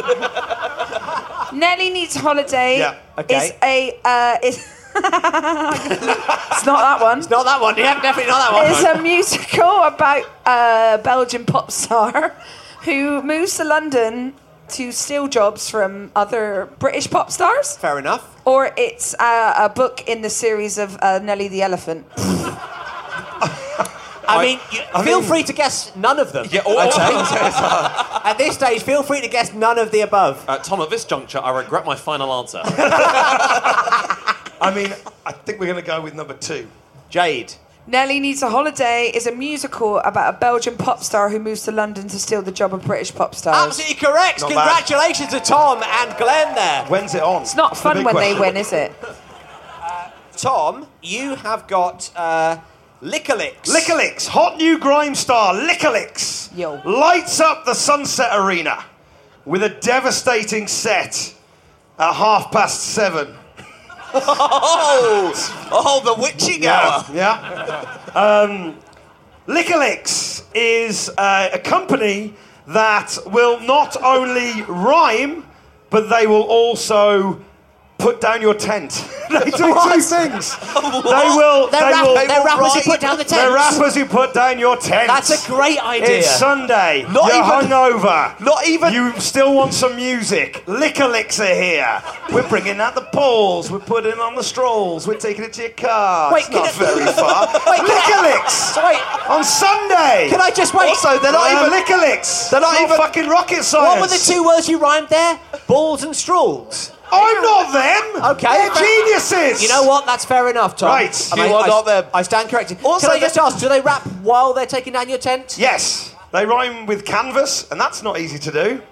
[SPEAKER 6] Nelly Needs a Holiday
[SPEAKER 3] Yeah.
[SPEAKER 9] Okay.
[SPEAKER 6] is a... Uh, is it's not that one.
[SPEAKER 9] It's not that one. Yeah, definitely not that one.
[SPEAKER 6] It's a musical about a Belgian pop star who moves to London to steal jobs from other British pop stars.
[SPEAKER 9] Fair enough.
[SPEAKER 6] Or it's uh, a book in the series of uh, Nelly the Elephant.
[SPEAKER 9] I mean, you,
[SPEAKER 3] I
[SPEAKER 9] feel
[SPEAKER 3] mean-
[SPEAKER 9] free to guess none of them.
[SPEAKER 8] Yeah, or-
[SPEAKER 9] I'd say. At this stage, feel free to guess none of the above.
[SPEAKER 8] Uh, Tom, at this juncture, I regret my final answer.
[SPEAKER 3] I mean, I think we're going to go with number two.
[SPEAKER 9] Jade.
[SPEAKER 6] Nelly Needs a Holiday is a musical about a Belgian pop star who moves to London to steal the job of British pop stars.
[SPEAKER 9] Absolutely correct.
[SPEAKER 3] Not
[SPEAKER 9] Congratulations to Tom and Glenn there.
[SPEAKER 3] When's it on?
[SPEAKER 6] It's not
[SPEAKER 3] the
[SPEAKER 6] fun
[SPEAKER 3] big
[SPEAKER 6] when
[SPEAKER 3] question.
[SPEAKER 6] they win, is it?
[SPEAKER 9] Tom, you have got uh, Lickalix.
[SPEAKER 3] Lickalix, hot new grime star, Lickalix,
[SPEAKER 6] Yo.
[SPEAKER 3] lights up the Sunset Arena with a devastating set at half past seven.
[SPEAKER 5] Oh, oh, the witching hour.
[SPEAKER 3] Yeah. Um, Lickalix is uh, a company that will not only rhyme, but they will also
[SPEAKER 7] put down your tent. They do
[SPEAKER 9] What?
[SPEAKER 7] two things. They will.
[SPEAKER 9] They're,
[SPEAKER 7] they
[SPEAKER 9] rap-
[SPEAKER 7] will.
[SPEAKER 9] they're rappers
[SPEAKER 5] write-
[SPEAKER 9] who put down the tents.
[SPEAKER 7] They're rappers who put down your tent.
[SPEAKER 9] That's a great idea.
[SPEAKER 7] It's Sunday.
[SPEAKER 5] Not
[SPEAKER 7] You're
[SPEAKER 5] even-
[SPEAKER 7] hungover.
[SPEAKER 5] not even-
[SPEAKER 7] You still want some music. Liquor Licks are here. We're bringing out the poles. We're putting on the strolls. We're taking it to your car.
[SPEAKER 9] Wait,
[SPEAKER 7] it's
[SPEAKER 9] can
[SPEAKER 7] not
[SPEAKER 9] it-
[SPEAKER 7] very far.
[SPEAKER 9] Wait, can
[SPEAKER 7] Liquor
[SPEAKER 9] I-
[SPEAKER 7] Licks
[SPEAKER 9] Wait.
[SPEAKER 7] on Sunday.
[SPEAKER 9] Can I just wait?
[SPEAKER 5] Also, they're not
[SPEAKER 7] Um,
[SPEAKER 5] even.
[SPEAKER 7] Liquor Licks.
[SPEAKER 5] They're not
[SPEAKER 7] It's
[SPEAKER 5] even-
[SPEAKER 7] fucking rocket science.
[SPEAKER 9] What were the two words you rhymed there? Balls and strolls.
[SPEAKER 7] I'm not them.
[SPEAKER 9] Okay.
[SPEAKER 7] They're geniuses.
[SPEAKER 9] You know what? That's fair enough, Tom.
[SPEAKER 7] Right.
[SPEAKER 9] I
[SPEAKER 5] You
[SPEAKER 9] mean,
[SPEAKER 5] are
[SPEAKER 9] I,
[SPEAKER 5] not them.
[SPEAKER 9] I stand corrected.
[SPEAKER 5] Also,
[SPEAKER 9] Can I just
[SPEAKER 5] they-
[SPEAKER 9] ask, do they rap while they're taking down your tent?
[SPEAKER 7] Yes, they rhyme with canvas, and that's not easy to do.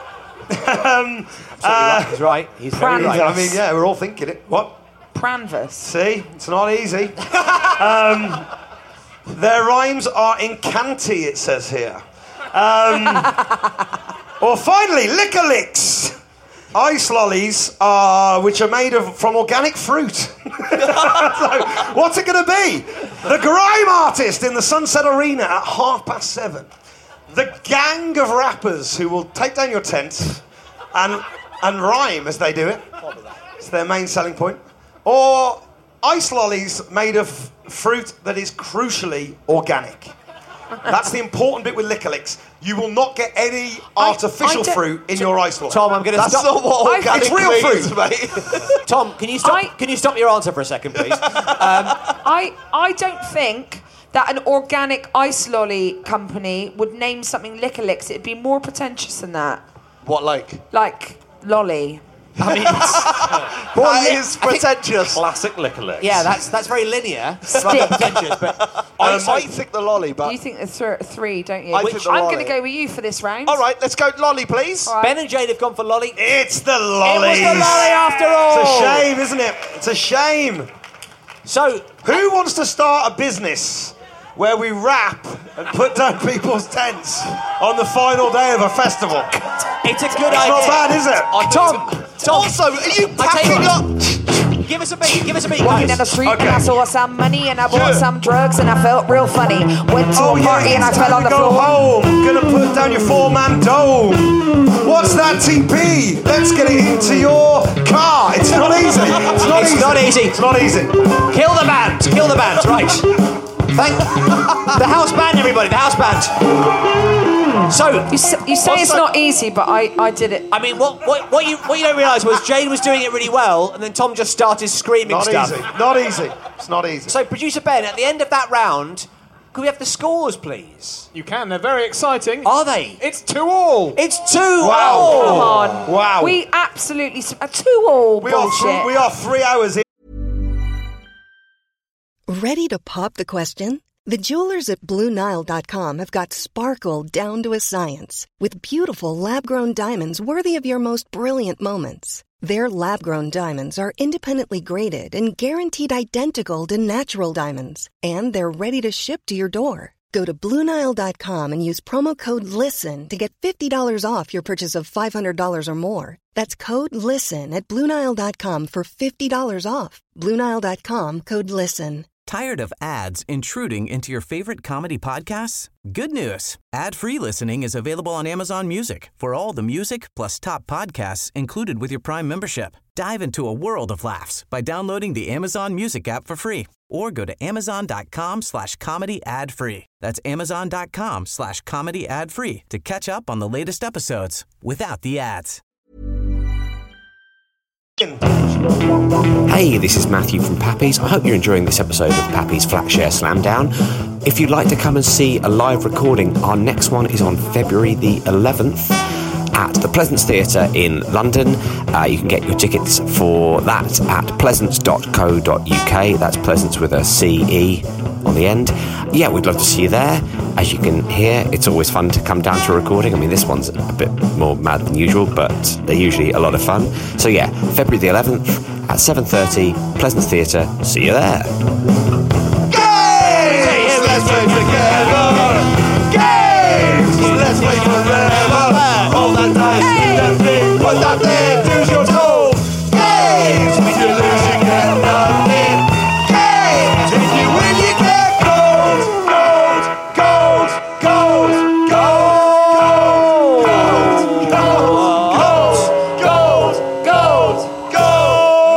[SPEAKER 7] um,
[SPEAKER 9] Uh, He's right. He's very
[SPEAKER 6] Pran-
[SPEAKER 9] right.
[SPEAKER 7] I mean, yeah, we're all thinking it. What?
[SPEAKER 6] Pranvus.
[SPEAKER 7] See, it's not easy. um, their rhymes are in Canty, it says here. Um, or finally, Liquor Licks. Ice lollies are, which are made of from organic fruit. So, what's it going to be? The Grime Artist in the Sunset Arena at half past seven. The gang of rappers who will take down your tent and and rhyme as they do it. It's their main selling point. Or ice lollies made of fruit that is crucially organic. That's the important bit with Liquor Licks. You will not get any artificial
[SPEAKER 6] I don't-
[SPEAKER 7] fruit in your ice lolly.
[SPEAKER 9] Tom, I'm going to
[SPEAKER 5] That's
[SPEAKER 9] stop.
[SPEAKER 5] not what
[SPEAKER 6] I-
[SPEAKER 5] organic
[SPEAKER 7] It's real
[SPEAKER 5] weed
[SPEAKER 7] fruit.
[SPEAKER 5] is, mate.
[SPEAKER 9] Tom, can you stop?
[SPEAKER 6] I-
[SPEAKER 9] Can you stop your answer for a second, please?
[SPEAKER 6] I, I don't think that an organic ice lolly company would name something Liquor Licks. It'd be more pretentious than that.
[SPEAKER 5] What, like?
[SPEAKER 6] Like lolly.
[SPEAKER 9] I mean,
[SPEAKER 5] That is pretentious.
[SPEAKER 8] Classic Liquor Licks.
[SPEAKER 9] yeah, that's that's very linear. rather than pretentious, but
[SPEAKER 5] I might think the lolly, but.
[SPEAKER 6] You think the th- three, don't you?
[SPEAKER 5] I
[SPEAKER 6] Which
[SPEAKER 5] think the
[SPEAKER 6] I'm
[SPEAKER 5] lolly.
[SPEAKER 6] going to go with you for this round.
[SPEAKER 5] All right, let's go lolly, please.
[SPEAKER 6] All right.
[SPEAKER 9] Ben and Jade have gone for lolly.
[SPEAKER 7] It's the
[SPEAKER 9] It
[SPEAKER 7] lollies.
[SPEAKER 9] was the lolly after all.
[SPEAKER 7] It's a shame, isn't it? It's a shame.
[SPEAKER 9] So,
[SPEAKER 7] Who wants to start a business where we rap and put down people's tents on the final day of a festival?
[SPEAKER 9] it's a good
[SPEAKER 7] It's
[SPEAKER 9] idea.
[SPEAKER 7] not bad, is it?
[SPEAKER 9] Oh, Tom, Tom,
[SPEAKER 5] Also, are you
[SPEAKER 9] I tell you
[SPEAKER 5] packing
[SPEAKER 9] what.
[SPEAKER 5] up?
[SPEAKER 9] give us a beat. Give us a beat,
[SPEAKER 6] Walking down the
[SPEAKER 9] guys.
[SPEAKER 6] street
[SPEAKER 7] Okay.
[SPEAKER 6] and I saw some money and I bought
[SPEAKER 7] Yeah.
[SPEAKER 6] some drugs and I felt real funny. Went to
[SPEAKER 7] Oh
[SPEAKER 6] a party
[SPEAKER 7] yeah,
[SPEAKER 6] and I
[SPEAKER 7] it's
[SPEAKER 6] fell
[SPEAKER 7] time
[SPEAKER 6] on
[SPEAKER 7] to
[SPEAKER 6] the
[SPEAKER 7] go
[SPEAKER 6] floor.
[SPEAKER 7] home. Gonna put down your four-man dome. What's that T P? Let's get it into your car. It's not easy. It's not
[SPEAKER 9] It's
[SPEAKER 7] easy.
[SPEAKER 9] not easy.
[SPEAKER 7] It's not easy.
[SPEAKER 9] Kill the band. Kill the band. Right. Thank the house band, everybody. The house band. So,
[SPEAKER 6] You, s- you say
[SPEAKER 9] What's
[SPEAKER 6] it's
[SPEAKER 9] that?
[SPEAKER 6] not easy, but I, I did it.
[SPEAKER 9] I mean, what, what, what you what you don't realise was Jane was doing it really well, and then Tom just started screaming
[SPEAKER 7] Not
[SPEAKER 9] stuff.
[SPEAKER 7] easy. Not easy. It's not easy.
[SPEAKER 9] So, producer Ben, at the end of that round, could we have the scores, please?
[SPEAKER 10] You can. They're very exciting.
[SPEAKER 9] Are they?
[SPEAKER 10] It's two all.
[SPEAKER 9] It's two.
[SPEAKER 7] Wow.
[SPEAKER 9] all.
[SPEAKER 6] Come on.
[SPEAKER 7] Wow.
[SPEAKER 6] We absolutely... s- A two all
[SPEAKER 7] we are
[SPEAKER 6] bullshit.
[SPEAKER 7] th- we are three hours in.
[SPEAKER 11] Ready to pop the question? The jewelers at Blue Nile dot com have got sparkle down to a science with beautiful lab-grown diamonds worthy of your most brilliant moments. Their lab-grown diamonds are independently graded and guaranteed identical to natural diamonds, and they're ready to ship to your door. Go to Blue Nile dot com and use promo code LISTEN to get fifty dollars off your purchase of five hundred dollars or more. That's code LISTEN at Blue Nile dot com for fifty dollars off. Blue Nile dot com, code LISTEN.
[SPEAKER 12] Tired of ads intruding into your favorite comedy podcasts? Good news. Ad-free listening is available on Amazon Music for all the music plus top podcasts included with your Prime membership. Dive into a world of laughs by downloading the Amazon Music app for free or go to amazon.com slash comedy ad free. That's amazon.com slash comedy ad free to catch up on the latest episodes without the ads.
[SPEAKER 2] Hey, this is Matthew from Pappy's. I hope you're enjoying this episode of Pappy's Flatshare Slamdown. If you'd like to come and see a live recording, our next one is on February the eleventh at the Pleasance Theatre in London. Uh, you can get your tickets for that at pleasance dot co dot uk. That's Pleasance with a C E on the end. Yeah, we'd love to see you there. As you can hear, it's always fun to come down to a recording. I mean, this one's a bit more mad than usual, but they're usually a lot of fun. So yeah, February the eleventh at seven thirty, Pleasance Theatre. See you there.
[SPEAKER 7] Games! Let's play together! Games! Let's play forever! Hold that dice, hey! That thing, put that there, choose your soul! Games! If you lose, you get nothing! Games! If you win, you get gold! Gold! Gold! Gold! Gold! Gold! Gold! Gold! Gold! Gold! Gold!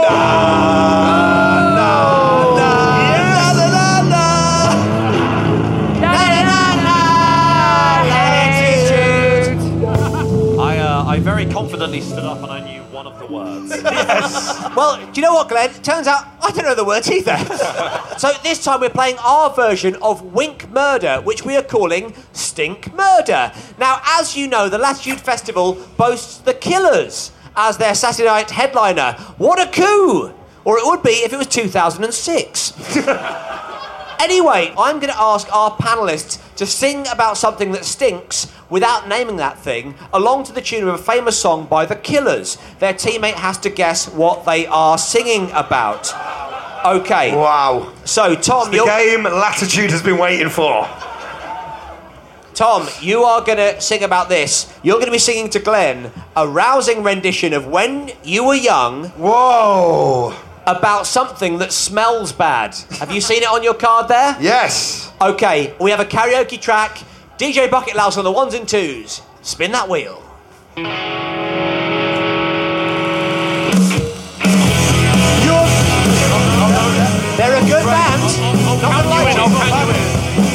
[SPEAKER 8] I very confidently stood up and I knew one of the words.
[SPEAKER 9] Yes. Well, do you know what, Glenn? Turns out I don't know the words either. So this time we're playing our version of Wink Murder, which we are calling Stink Murder. Now, as you know, the Latitude Festival boasts The Killers as their Saturday night headliner. What a coup! Or it would be if it was two thousand six. Anyway, I'm going to ask our panellists to sing about something that stinks without naming that thing, along to the tune of a famous song by The Killers. Their teammate has to guess what they are singing about. Okay.
[SPEAKER 7] Wow.
[SPEAKER 9] So, Tom,
[SPEAKER 7] it's the game Latitude has been waiting for.
[SPEAKER 9] Tom, you are going to sing about this. You're going to be singing to Glenn a rousing rendition of When You Were Young.
[SPEAKER 7] Whoa.
[SPEAKER 9] About something that smells bad. Have you seen it on your card there?
[SPEAKER 7] Yes.
[SPEAKER 9] Okay, we have a karaoke track. D J Bucket Louse on the ones and twos. Spin that wheel. They're a good band. Not gonna lie to you.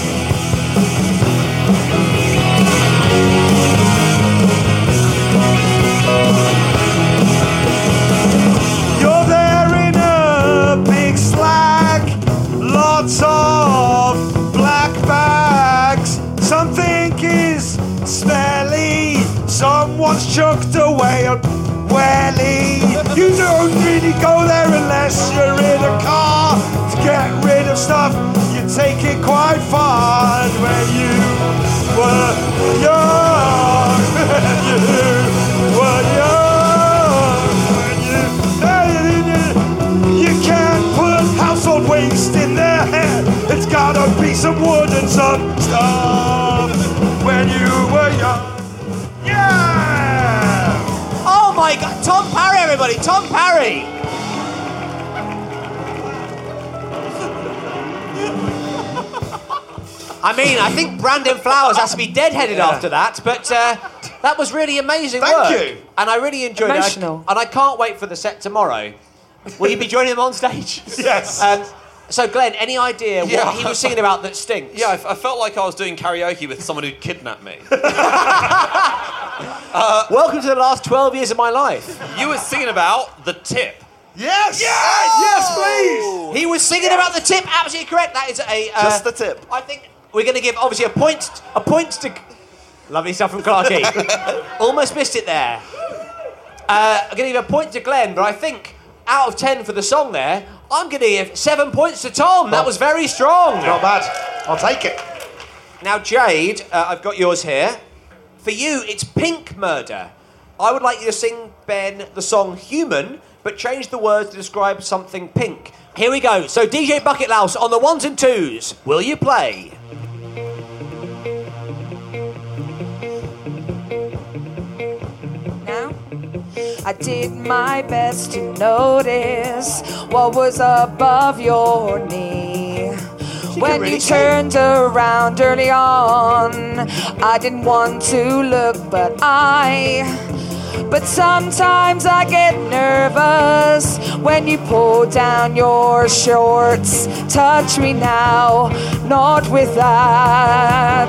[SPEAKER 13] You're there in a big slag, lots of black bags. Something is smelly, someone's chucked away a welly. You don't really go there unless you're in a car to get rid of stuff. You take it quite far. And when you were young, when you were young, when you, you can't put household waste in their hair. It's gotta be some wood and some stuff. When you were young. Yeah!
[SPEAKER 9] Oh my God, Tom Parry, everybody, Tom Parry! I mean, I think Brandon Flowers has to be deadheaded yeah. after that, but uh, that was really amazing
[SPEAKER 7] Thank
[SPEAKER 9] work.
[SPEAKER 7] you.
[SPEAKER 9] And I really enjoyed
[SPEAKER 6] Emotional.
[SPEAKER 9] it. I, and I can't wait for the set tomorrow. Will you be joining him on stage?
[SPEAKER 7] Yes.
[SPEAKER 9] Um, so, Glenn, any idea
[SPEAKER 8] Yeah.
[SPEAKER 9] what he was singing about that stinks?
[SPEAKER 8] Yeah, I, f- I felt like I was doing karaoke with someone who'd kidnapped me.
[SPEAKER 9] uh, Welcome to the last twelve years of my life.
[SPEAKER 8] You were singing about the tip.
[SPEAKER 7] Yes!
[SPEAKER 13] Yes! Yes, please!
[SPEAKER 9] He was singing yes. about the tip, absolutely correct. That is a... Uh,
[SPEAKER 7] Just the tip.
[SPEAKER 9] I think we're going to give, obviously, a point, a point to... Lovely stuff from Clarky. Almost missed it there. Uh, I'm going to give a point to Glenn, but I think out of ten for the song there, I'm going to give seven points to Tom. That was very strong.
[SPEAKER 7] Not bad. I'll take it.
[SPEAKER 9] Now, Jade, uh, I've got yours here. For you, it's Pink Murder. I would like you to sing, Ben, the song Human, but change the words to describe something pink. Here we go. So, D J Bucket Louse on the ones and twos. Will you play?
[SPEAKER 6] Now, I did my best to notice what was above your knee. When
[SPEAKER 9] really
[SPEAKER 6] you turned around early on, I didn't want to look, but I... But sometimes I get nervous when you pull down your shorts. Touch me now, not with that.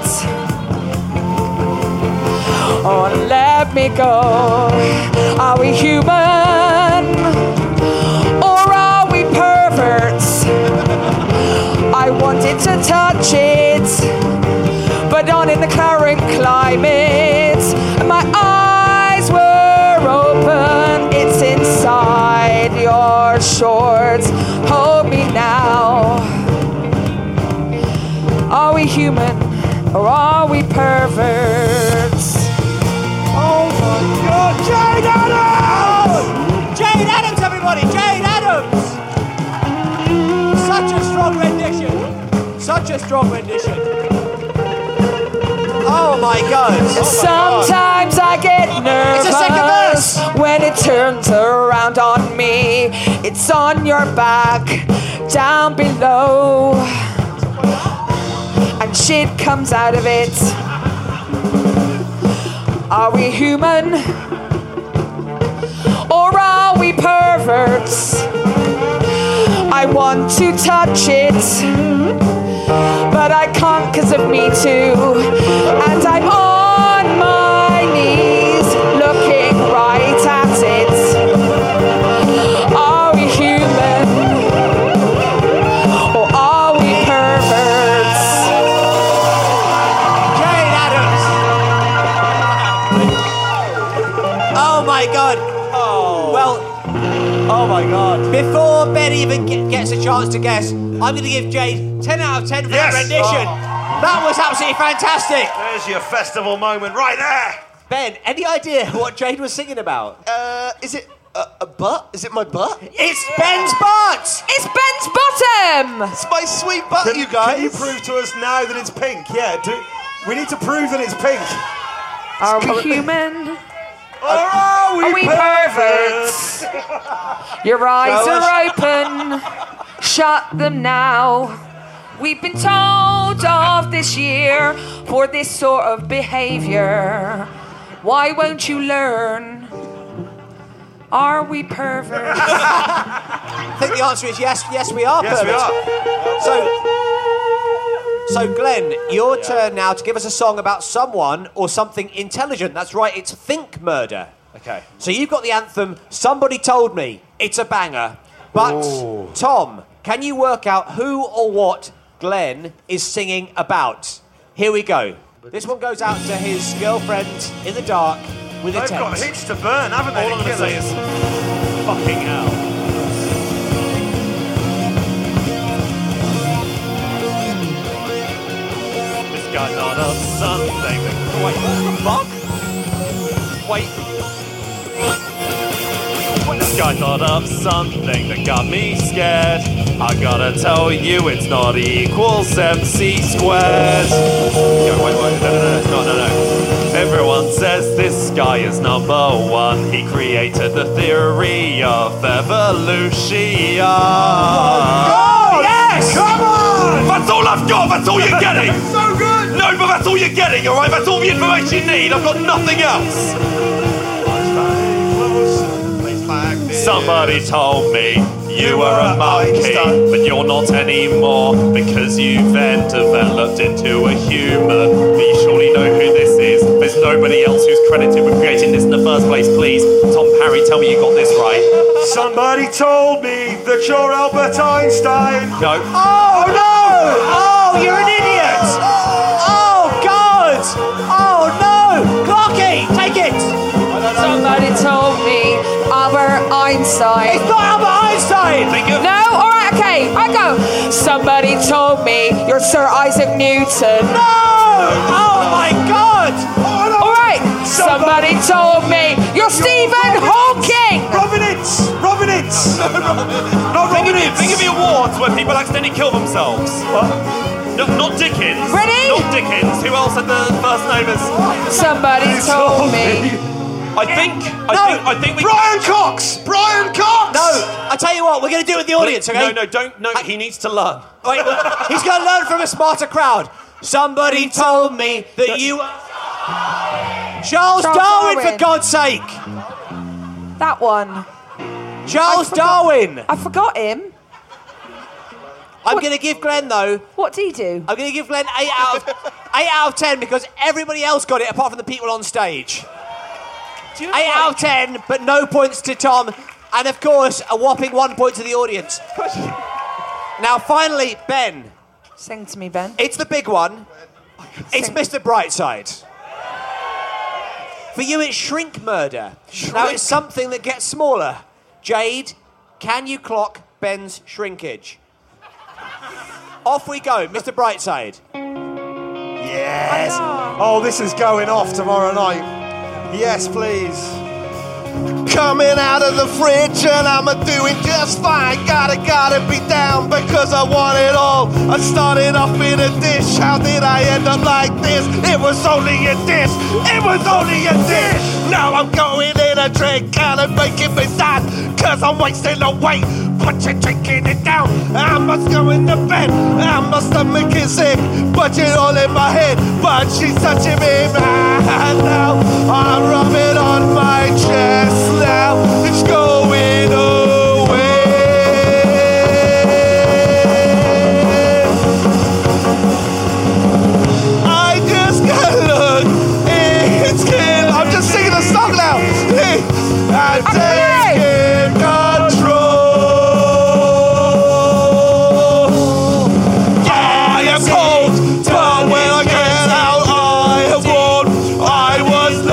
[SPEAKER 6] Oh, let me go. Are we human? Or are we perverts? I wanted to touch it, but not in the current climate. My eyes were open. It's inside your shorts. Hold me now. Are we human or are we perverts?
[SPEAKER 13] Oh my God, Jade Adams!
[SPEAKER 9] Jade Adams, everybody! Jade Adams! Such a strong rendition. Such a strong rendition. Oh my God. Oh my
[SPEAKER 6] Sometimes
[SPEAKER 9] God.
[SPEAKER 6] I get nervous
[SPEAKER 9] It's a second verse.
[SPEAKER 6] when it turns around on me. It's on your back, down below, and shit comes out of it. Are we human? Or are we perverts? I want to touch it, but I can't because of me too. And I'm on my knees looking
[SPEAKER 9] my God. Oh. Well,
[SPEAKER 4] Oh my God.
[SPEAKER 9] before Ben even ge- gets a chance to guess, I'm going to give Jade ten out of ten for
[SPEAKER 7] Yes.
[SPEAKER 9] that rendition.
[SPEAKER 7] Oh.
[SPEAKER 9] That was absolutely fantastic.
[SPEAKER 7] There's your festival moment right there.
[SPEAKER 9] Ben, any idea what Jade was singing about?
[SPEAKER 5] Uh, is it a, a butt? Is it my butt?
[SPEAKER 9] It's Ben's butt!
[SPEAKER 6] It's Ben's bottom!
[SPEAKER 5] It's my sweet butt,
[SPEAKER 13] Can,
[SPEAKER 5] you guys.
[SPEAKER 13] can you prove to us now that it's pink? Yeah, do, we need to prove that it's pink.
[SPEAKER 6] Are we human?
[SPEAKER 13] Or are we,
[SPEAKER 6] Are we perverts? Your eyes are open. Shut them now. We've been told off this year for this sort of behaviour. Why won't you learn? Are we perverts?
[SPEAKER 9] I think the answer is yes, yes we are
[SPEAKER 7] Yes, we
[SPEAKER 9] perverts.
[SPEAKER 7] are.
[SPEAKER 9] So, so Glenn, your turn now to give us a song about someone or something intelligent. That's right, it's Think Murder.
[SPEAKER 8] Okay.
[SPEAKER 9] So you've got the anthem, Somebody Told Me. It's a banger. But,
[SPEAKER 13] Ooh.
[SPEAKER 9] Tom, can you work out who or what Glenn is singing about? Here we go. This one goes out to his girlfriend in the dark with a
[SPEAKER 7] They've
[SPEAKER 9] tent.
[SPEAKER 7] got a hitch to burn, haven't they?
[SPEAKER 8] All I'm
[SPEAKER 7] the
[SPEAKER 8] going to say
[SPEAKER 7] killers?
[SPEAKER 8] is, fucking hell. This guy not up something. Wait, what the fuck? Wait. This guy thought of something that got me scared. I gotta tell you, it's not equals M C squared. Yo, wait, wait, no, no, no, no, no, no. Everyone says this guy is number one. He created the theory of evolution.
[SPEAKER 13] Oh,
[SPEAKER 8] yes!
[SPEAKER 13] Come on!
[SPEAKER 8] That's all I've got, that's all you're getting!
[SPEAKER 13] So good!
[SPEAKER 8] No, but that's all you're getting, alright? That's all the information you need. I've got nothing else. Somebody told me you were a monkey, but you're not anymore because you've then developed into a human. But you surely know who this is. There's nobody else who's credited with creating this in the first place. Please, Tom Parry, tell me you got this right.
[SPEAKER 13] Somebody told me that you're Albert Einstein.
[SPEAKER 8] No.
[SPEAKER 9] Oh, no! Oh, you're an idiot! Oh, God! Oh, no! Clarky, take it!
[SPEAKER 6] Somebody told me Albert Einstein.
[SPEAKER 9] It's not Albert Einstein!
[SPEAKER 6] No? Alright, okay, I go. Somebody told me you're Sir Isaac Newton.
[SPEAKER 9] No! Oh, my God!
[SPEAKER 13] Oh, no.
[SPEAKER 6] Alright, somebody told me you're Stephen Hawking.
[SPEAKER 13] Robin Ince! Robin Ince! Not
[SPEAKER 8] Think
[SPEAKER 13] Robin
[SPEAKER 8] of, the,
[SPEAKER 13] Ince!
[SPEAKER 8] think of the awards where people accidentally kill themselves.
[SPEAKER 13] What?
[SPEAKER 8] No, not Dickens.
[SPEAKER 6] Ready?
[SPEAKER 8] Not Dickens. Who else had the first name as...
[SPEAKER 6] Somebody told me.
[SPEAKER 8] I think... I
[SPEAKER 9] No.
[SPEAKER 8] think... I think we...
[SPEAKER 5] Brian Cox! Brian Cox!
[SPEAKER 9] No, I tell you what, we're going to do it with the audience, okay?
[SPEAKER 8] No, no, don't... No, he needs to learn.
[SPEAKER 9] Wait, he's going to learn from a smarter crowd. Somebody told me that you... Charles,
[SPEAKER 6] Charles
[SPEAKER 9] Darwin,
[SPEAKER 6] Darwin.
[SPEAKER 9] for God's sake!
[SPEAKER 6] That one.
[SPEAKER 9] Charles
[SPEAKER 6] I forgot-
[SPEAKER 9] Darwin!
[SPEAKER 6] I forgot him.
[SPEAKER 9] I'm going to give Glenn, though...
[SPEAKER 6] What did he do?
[SPEAKER 9] I'm going to give Glenn eight out of eight out of ten because everybody else got it apart from the people on stage.
[SPEAKER 8] Do you know
[SPEAKER 9] Eight
[SPEAKER 8] what?
[SPEAKER 9] out of ten, but no points to Tom, and of course a whopping one point to the audience. Now, finally, Ben.
[SPEAKER 6] Sing to me, Ben.
[SPEAKER 9] It's the big one. It's
[SPEAKER 6] Sing.
[SPEAKER 9] Mister Brightside. For you, it's Shrink Murder. Now, it's something that gets smaller. Jade, can you clock Ben's shrinkage? Off we go, Mister Brightside.
[SPEAKER 13] Yes! Oh, this is going off tomorrow night. Yes, please.
[SPEAKER 5] Coming out of the fridge and I'm a doing just fine. Gotta, gotta be down because I want it all. I started off in a dish. How did I end up like this? It was only a dish. It was only a dish. Now I'm going in a drink and I'm making me sad cause I'm wasting away. But you're drinking it down. I must go into bed. I must stomach is sick. But you're all in my head. But she's touching me right now. I'm rubbing on my chest now. It's going away. I just gotta look. It's kill. I'm just singing the song now. I'm taking control. I am cold, but when I get out, I have won. I was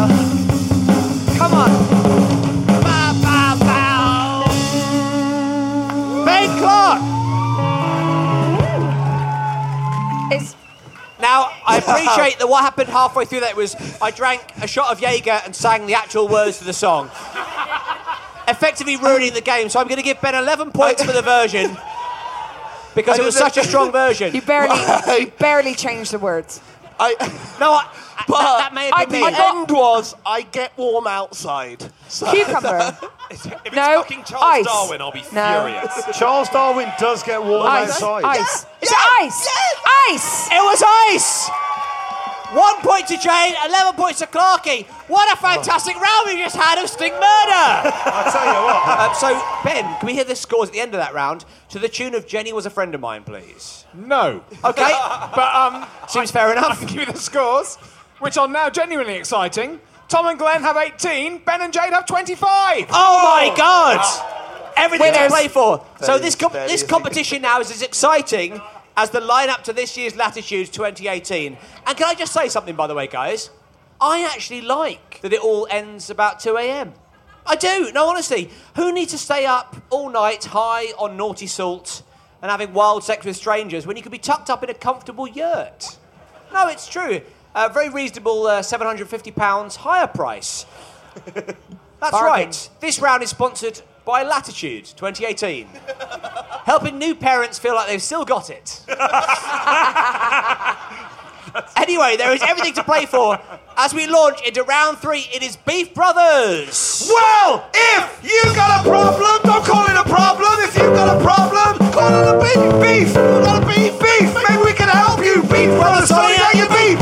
[SPEAKER 9] Come on. Bow, bow, bow. Ben Clark.
[SPEAKER 6] It's...
[SPEAKER 9] Now, I appreciate that what happened halfway through that was I drank a shot of Jaeger and sang the actual words to the song. Effectively ruining the game, so I'm going to give Ben eleven points for the version because it was such a strong version.
[SPEAKER 6] You barely, you barely changed the words.
[SPEAKER 5] I,
[SPEAKER 9] no, I,
[SPEAKER 5] but
[SPEAKER 9] that, that may have been
[SPEAKER 5] I,
[SPEAKER 9] me.
[SPEAKER 5] my end was, I get warm outside. So.
[SPEAKER 6] Cucumber.
[SPEAKER 8] If it's
[SPEAKER 6] No,
[SPEAKER 8] fucking Charles
[SPEAKER 6] ice.
[SPEAKER 8] Darwin, I'll be
[SPEAKER 6] No.
[SPEAKER 8] furious.
[SPEAKER 3] Charles Darwin does get warm
[SPEAKER 6] Ice.
[SPEAKER 3] outside.
[SPEAKER 6] Ice. Is it ice? Ice.
[SPEAKER 9] It was ice! One point to Jane, eleven points to Clarky. What a fantastic round we just had of Sting Murder!
[SPEAKER 3] I'll tell you what.
[SPEAKER 9] Uh, so, Ben, can we hear the scores at the end of that round to the tune of Jenny Was a Friend of Mine, please?
[SPEAKER 10] No.
[SPEAKER 9] Okay.
[SPEAKER 10] But, um...
[SPEAKER 9] Seems fair enough.
[SPEAKER 10] I can give you the scores, which are now genuinely exciting. Tom and Glenn have eighteen, Ben and Jade have twenty-five.
[SPEAKER 9] Oh, my God! Everything
[SPEAKER 6] Winners.
[SPEAKER 9] to play for. So
[SPEAKER 3] That
[SPEAKER 9] this
[SPEAKER 3] is-
[SPEAKER 9] com-
[SPEAKER 3] that
[SPEAKER 9] this
[SPEAKER 3] is-
[SPEAKER 9] competition now is as exciting as the lineup to this year's Latitudes twenty eighteen. And can I just say something, by the way, guys? I actually like that it all ends about two a.m. I do. No, honestly. Who needs to stay up all night high on naughty salt and having wild sex with strangers when you could be tucked up in a comfortable yurt? No, it's true. A very reasonable uh, seven hundred fifty pounds higher price. That's
[SPEAKER 6] Bargain.
[SPEAKER 9] right. This round is sponsored by Latitude twenty eighteen. Helping new parents feel like they've still got it. Anyway, there is everything to play for. As we launch into round three, it is Beef Brothers.
[SPEAKER 5] Well, if you got a problem, don't call it a problem. If you got a problem, call it a beef. Beef. You got a beef. Beef. Maybe we can help you. Beef Brothers, sorting out your beef.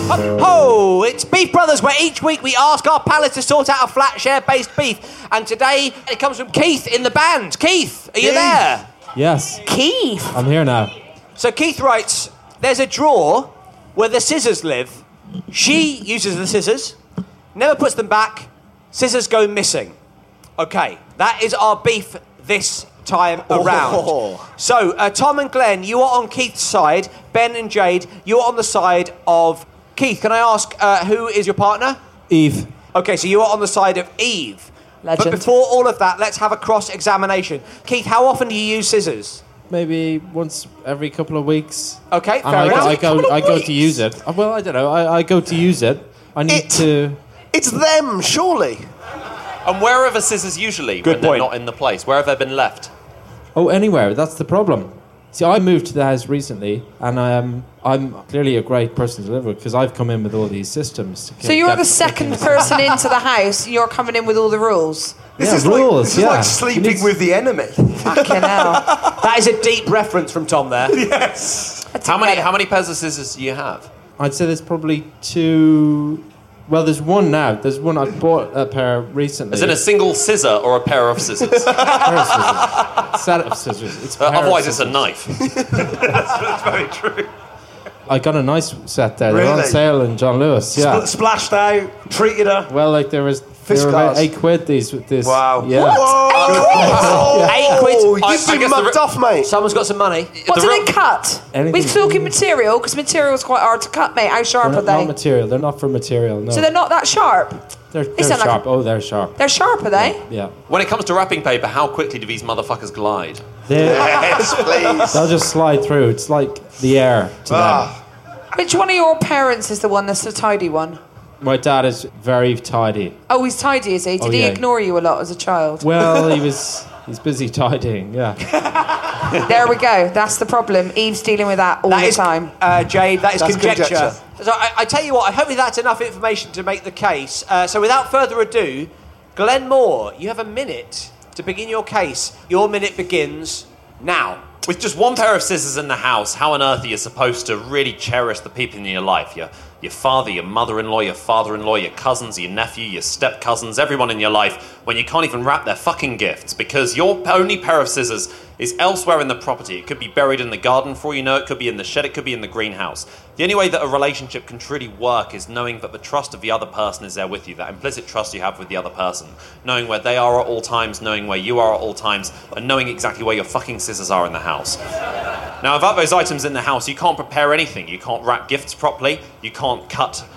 [SPEAKER 9] Ho! It's Beef Brothers, where each week we ask our palates to sort out a flat share-based beef. And today it comes from Keith in the band. Keith, are you
[SPEAKER 5] Keith.
[SPEAKER 9] there?
[SPEAKER 14] Yes,
[SPEAKER 6] Keith.
[SPEAKER 14] I'm here now.
[SPEAKER 9] So Keith writes, there's a drawer where the scissors live. She uses the scissors, never puts them back, scissors go missing. Okay, that is our beef this time around.
[SPEAKER 5] Oh.
[SPEAKER 9] So, uh, Tom and Glenn, you are on Keith's side. Ben and Jade, you are on the side of Keith. Can I ask, uh, who is your partner?
[SPEAKER 14] Eve.
[SPEAKER 9] Okay, so you are on the side of Eve.
[SPEAKER 6] Legend.
[SPEAKER 9] But before all of that, let's have a cross-examination. Keith, how often do you use scissors?
[SPEAKER 14] Maybe once every couple of weeks.
[SPEAKER 9] Okay,
[SPEAKER 14] And
[SPEAKER 9] fair
[SPEAKER 14] I,
[SPEAKER 9] enough.
[SPEAKER 14] I go,
[SPEAKER 5] Couple of
[SPEAKER 14] I go
[SPEAKER 5] weeks?
[SPEAKER 14] to use it. Uh, Well, I don't know. I, I go to use it. I need
[SPEAKER 5] It-
[SPEAKER 14] to.
[SPEAKER 5] It's them, surely.
[SPEAKER 8] And where are the scissors usually
[SPEAKER 9] Good
[SPEAKER 8] when they're
[SPEAKER 9] point.
[SPEAKER 8] not in the place? Where have they been left?
[SPEAKER 14] Oh, anywhere. That's the problem. See, I moved to the house recently, and um, I'm clearly a great person to live with because I've come in with all these systems. To
[SPEAKER 6] So you're
[SPEAKER 14] get
[SPEAKER 6] the second person into the house. You're coming in with all the rules.
[SPEAKER 3] This
[SPEAKER 14] Yeah,
[SPEAKER 3] is
[SPEAKER 14] rules,
[SPEAKER 3] like, this is
[SPEAKER 14] yeah.
[SPEAKER 3] like
[SPEAKER 14] You
[SPEAKER 3] sleeping
[SPEAKER 14] need-
[SPEAKER 3] with the enemy.
[SPEAKER 6] Fucking hell.
[SPEAKER 9] That is a deep reference from Tom there.
[SPEAKER 3] Yes.
[SPEAKER 8] How many how many pairs of scissors do you have?
[SPEAKER 14] I'd say there's probably two. Well, there's one now. There's one I bought a pair recently.
[SPEAKER 8] Is it a single scissor or a pair of scissors?
[SPEAKER 14] pair of scissors. Set of scissors. It's a
[SPEAKER 8] Uh,
[SPEAKER 14] pair of
[SPEAKER 8] otherwise, it's a
[SPEAKER 14] scissors.
[SPEAKER 8] knife.
[SPEAKER 3] That's very true.
[SPEAKER 14] I got a nice set there. They're on
[SPEAKER 3] Really?
[SPEAKER 14] sale in John Lewis. Yeah.
[SPEAKER 3] Spl- splashed out, treated her.
[SPEAKER 14] Well, like there was. They
[SPEAKER 3] Fish
[SPEAKER 14] were about
[SPEAKER 3] guards.
[SPEAKER 14] eight quid. These with this.
[SPEAKER 3] Wow.
[SPEAKER 14] Yeah.
[SPEAKER 3] Whoa.
[SPEAKER 9] Eight quid.
[SPEAKER 5] Oh, you've
[SPEAKER 8] I- I
[SPEAKER 5] been
[SPEAKER 8] guess the
[SPEAKER 5] mugged
[SPEAKER 8] re-
[SPEAKER 5] off, mate.
[SPEAKER 9] Someone's got some money.
[SPEAKER 6] What
[SPEAKER 8] The
[SPEAKER 6] do
[SPEAKER 8] real-
[SPEAKER 6] they cut?
[SPEAKER 14] Anything.
[SPEAKER 6] We're talking material, because material's quite hard to cut, mate. How sharp
[SPEAKER 14] They're
[SPEAKER 6] are
[SPEAKER 14] not, not
[SPEAKER 6] they?
[SPEAKER 14] material. They're not for material. No.
[SPEAKER 6] So they're not that sharp.
[SPEAKER 14] They're,
[SPEAKER 6] They
[SPEAKER 14] they're
[SPEAKER 6] sound like-
[SPEAKER 14] sharp. Oh, they're sharp.
[SPEAKER 6] They're sharp, are they?
[SPEAKER 14] Yeah.
[SPEAKER 8] When it comes to wrapping paper, how quickly do these motherfuckers glide?
[SPEAKER 14] They
[SPEAKER 5] Yes, please.
[SPEAKER 14] they'll just slide through. It's like the air to
[SPEAKER 3] Ah.
[SPEAKER 6] Which one of your parents is the one that's the tidy one?
[SPEAKER 14] them. My dad is very tidy.
[SPEAKER 6] Oh, he's tidy, is he? Did
[SPEAKER 14] Oh,
[SPEAKER 6] he
[SPEAKER 14] yeah.
[SPEAKER 6] ignore you a lot as a child?
[SPEAKER 14] Well, he was. He's busy tidying. Yeah.
[SPEAKER 6] There we go. That's the problem. Eve's dealing with that all
[SPEAKER 9] That
[SPEAKER 6] the
[SPEAKER 9] is,
[SPEAKER 6] time.
[SPEAKER 9] uh, Jade, that is
[SPEAKER 5] That's
[SPEAKER 9] conjecture.
[SPEAKER 5] conjecture.
[SPEAKER 9] So I, I tell you what, I hope that's enough information to make the case. Uh, so without further ado, Glenn Moore, you have a minute to begin your case. Your minute begins now.
[SPEAKER 8] With just one pair of scissors in the house, how on earth are you supposed to really cherish the people in your life? Your, your father, your mother-in-law, your father-in-law, your cousins, your nephew, your step-cousins, everyone in your life, when you can't even wrap their fucking gifts because your only pair of scissors is elsewhere in the property. It could be buried in the garden for all you know, it could be in the shed, it could be in the greenhouse. The only way that a relationship can truly work is knowing that the trust of the other person is there with you, that implicit trust you have with the other person. Knowing where they are at all times, knowing where you are at all times, and knowing exactly where your fucking scissors are in the house. Now, without those items in the house, you can't prepare anything. You can't wrap gifts properly, you can't cut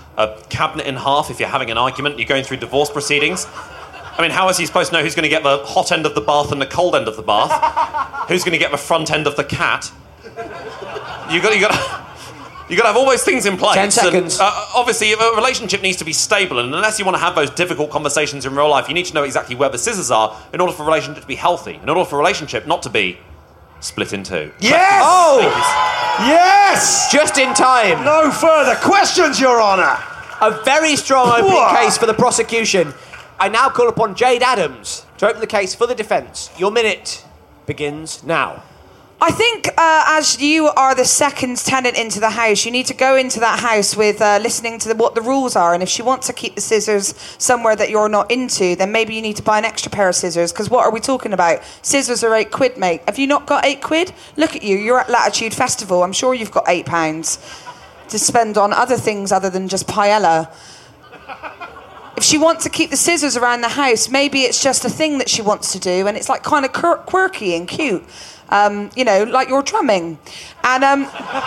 [SPEAKER 8] a cabinet in half if you're having an argument, you're going through divorce proceedings. I mean, how is he supposed to know who's going to get the hot end of the bath and the cold end of the bath? Who's going to get the front end of the cat? You got, you got, you got to have all those things in place.
[SPEAKER 9] Ten seconds.
[SPEAKER 8] And, uh, obviously, a relationship needs to be stable, and unless you want to have those difficult conversations in real life, you need to know exactly where the scissors are in order for a relationship to be healthy, in order for a relationship not to be split in two.
[SPEAKER 7] Yes!
[SPEAKER 9] Oh!
[SPEAKER 7] Yes!
[SPEAKER 9] Just in time.
[SPEAKER 7] No further questions, Your Honour.
[SPEAKER 9] A very strong opening
[SPEAKER 7] Whoa.
[SPEAKER 9] case for the prosecution. I now call upon Jade Adams to open the case for the defence. Your minute begins now.
[SPEAKER 6] I think uh, as you are the second tenant into the house, you need to go into that house with uh, listening to the, what the rules are. And if she wants to keep the scissors somewhere that you're not into, then maybe you need to buy an extra pair of scissors. Because what are we talking about? Scissors are eight quid, mate. Have you not got eight quid? Look at you. You're at Latitude Festival. I'm sure you've got eight pounds to spend on other things other than just paella. If she wants to keep the scissors around the house, maybe it's just a thing that she wants to do, and it's like kind of quir- quirky and cute. Um, you know, like you're drumming. And um,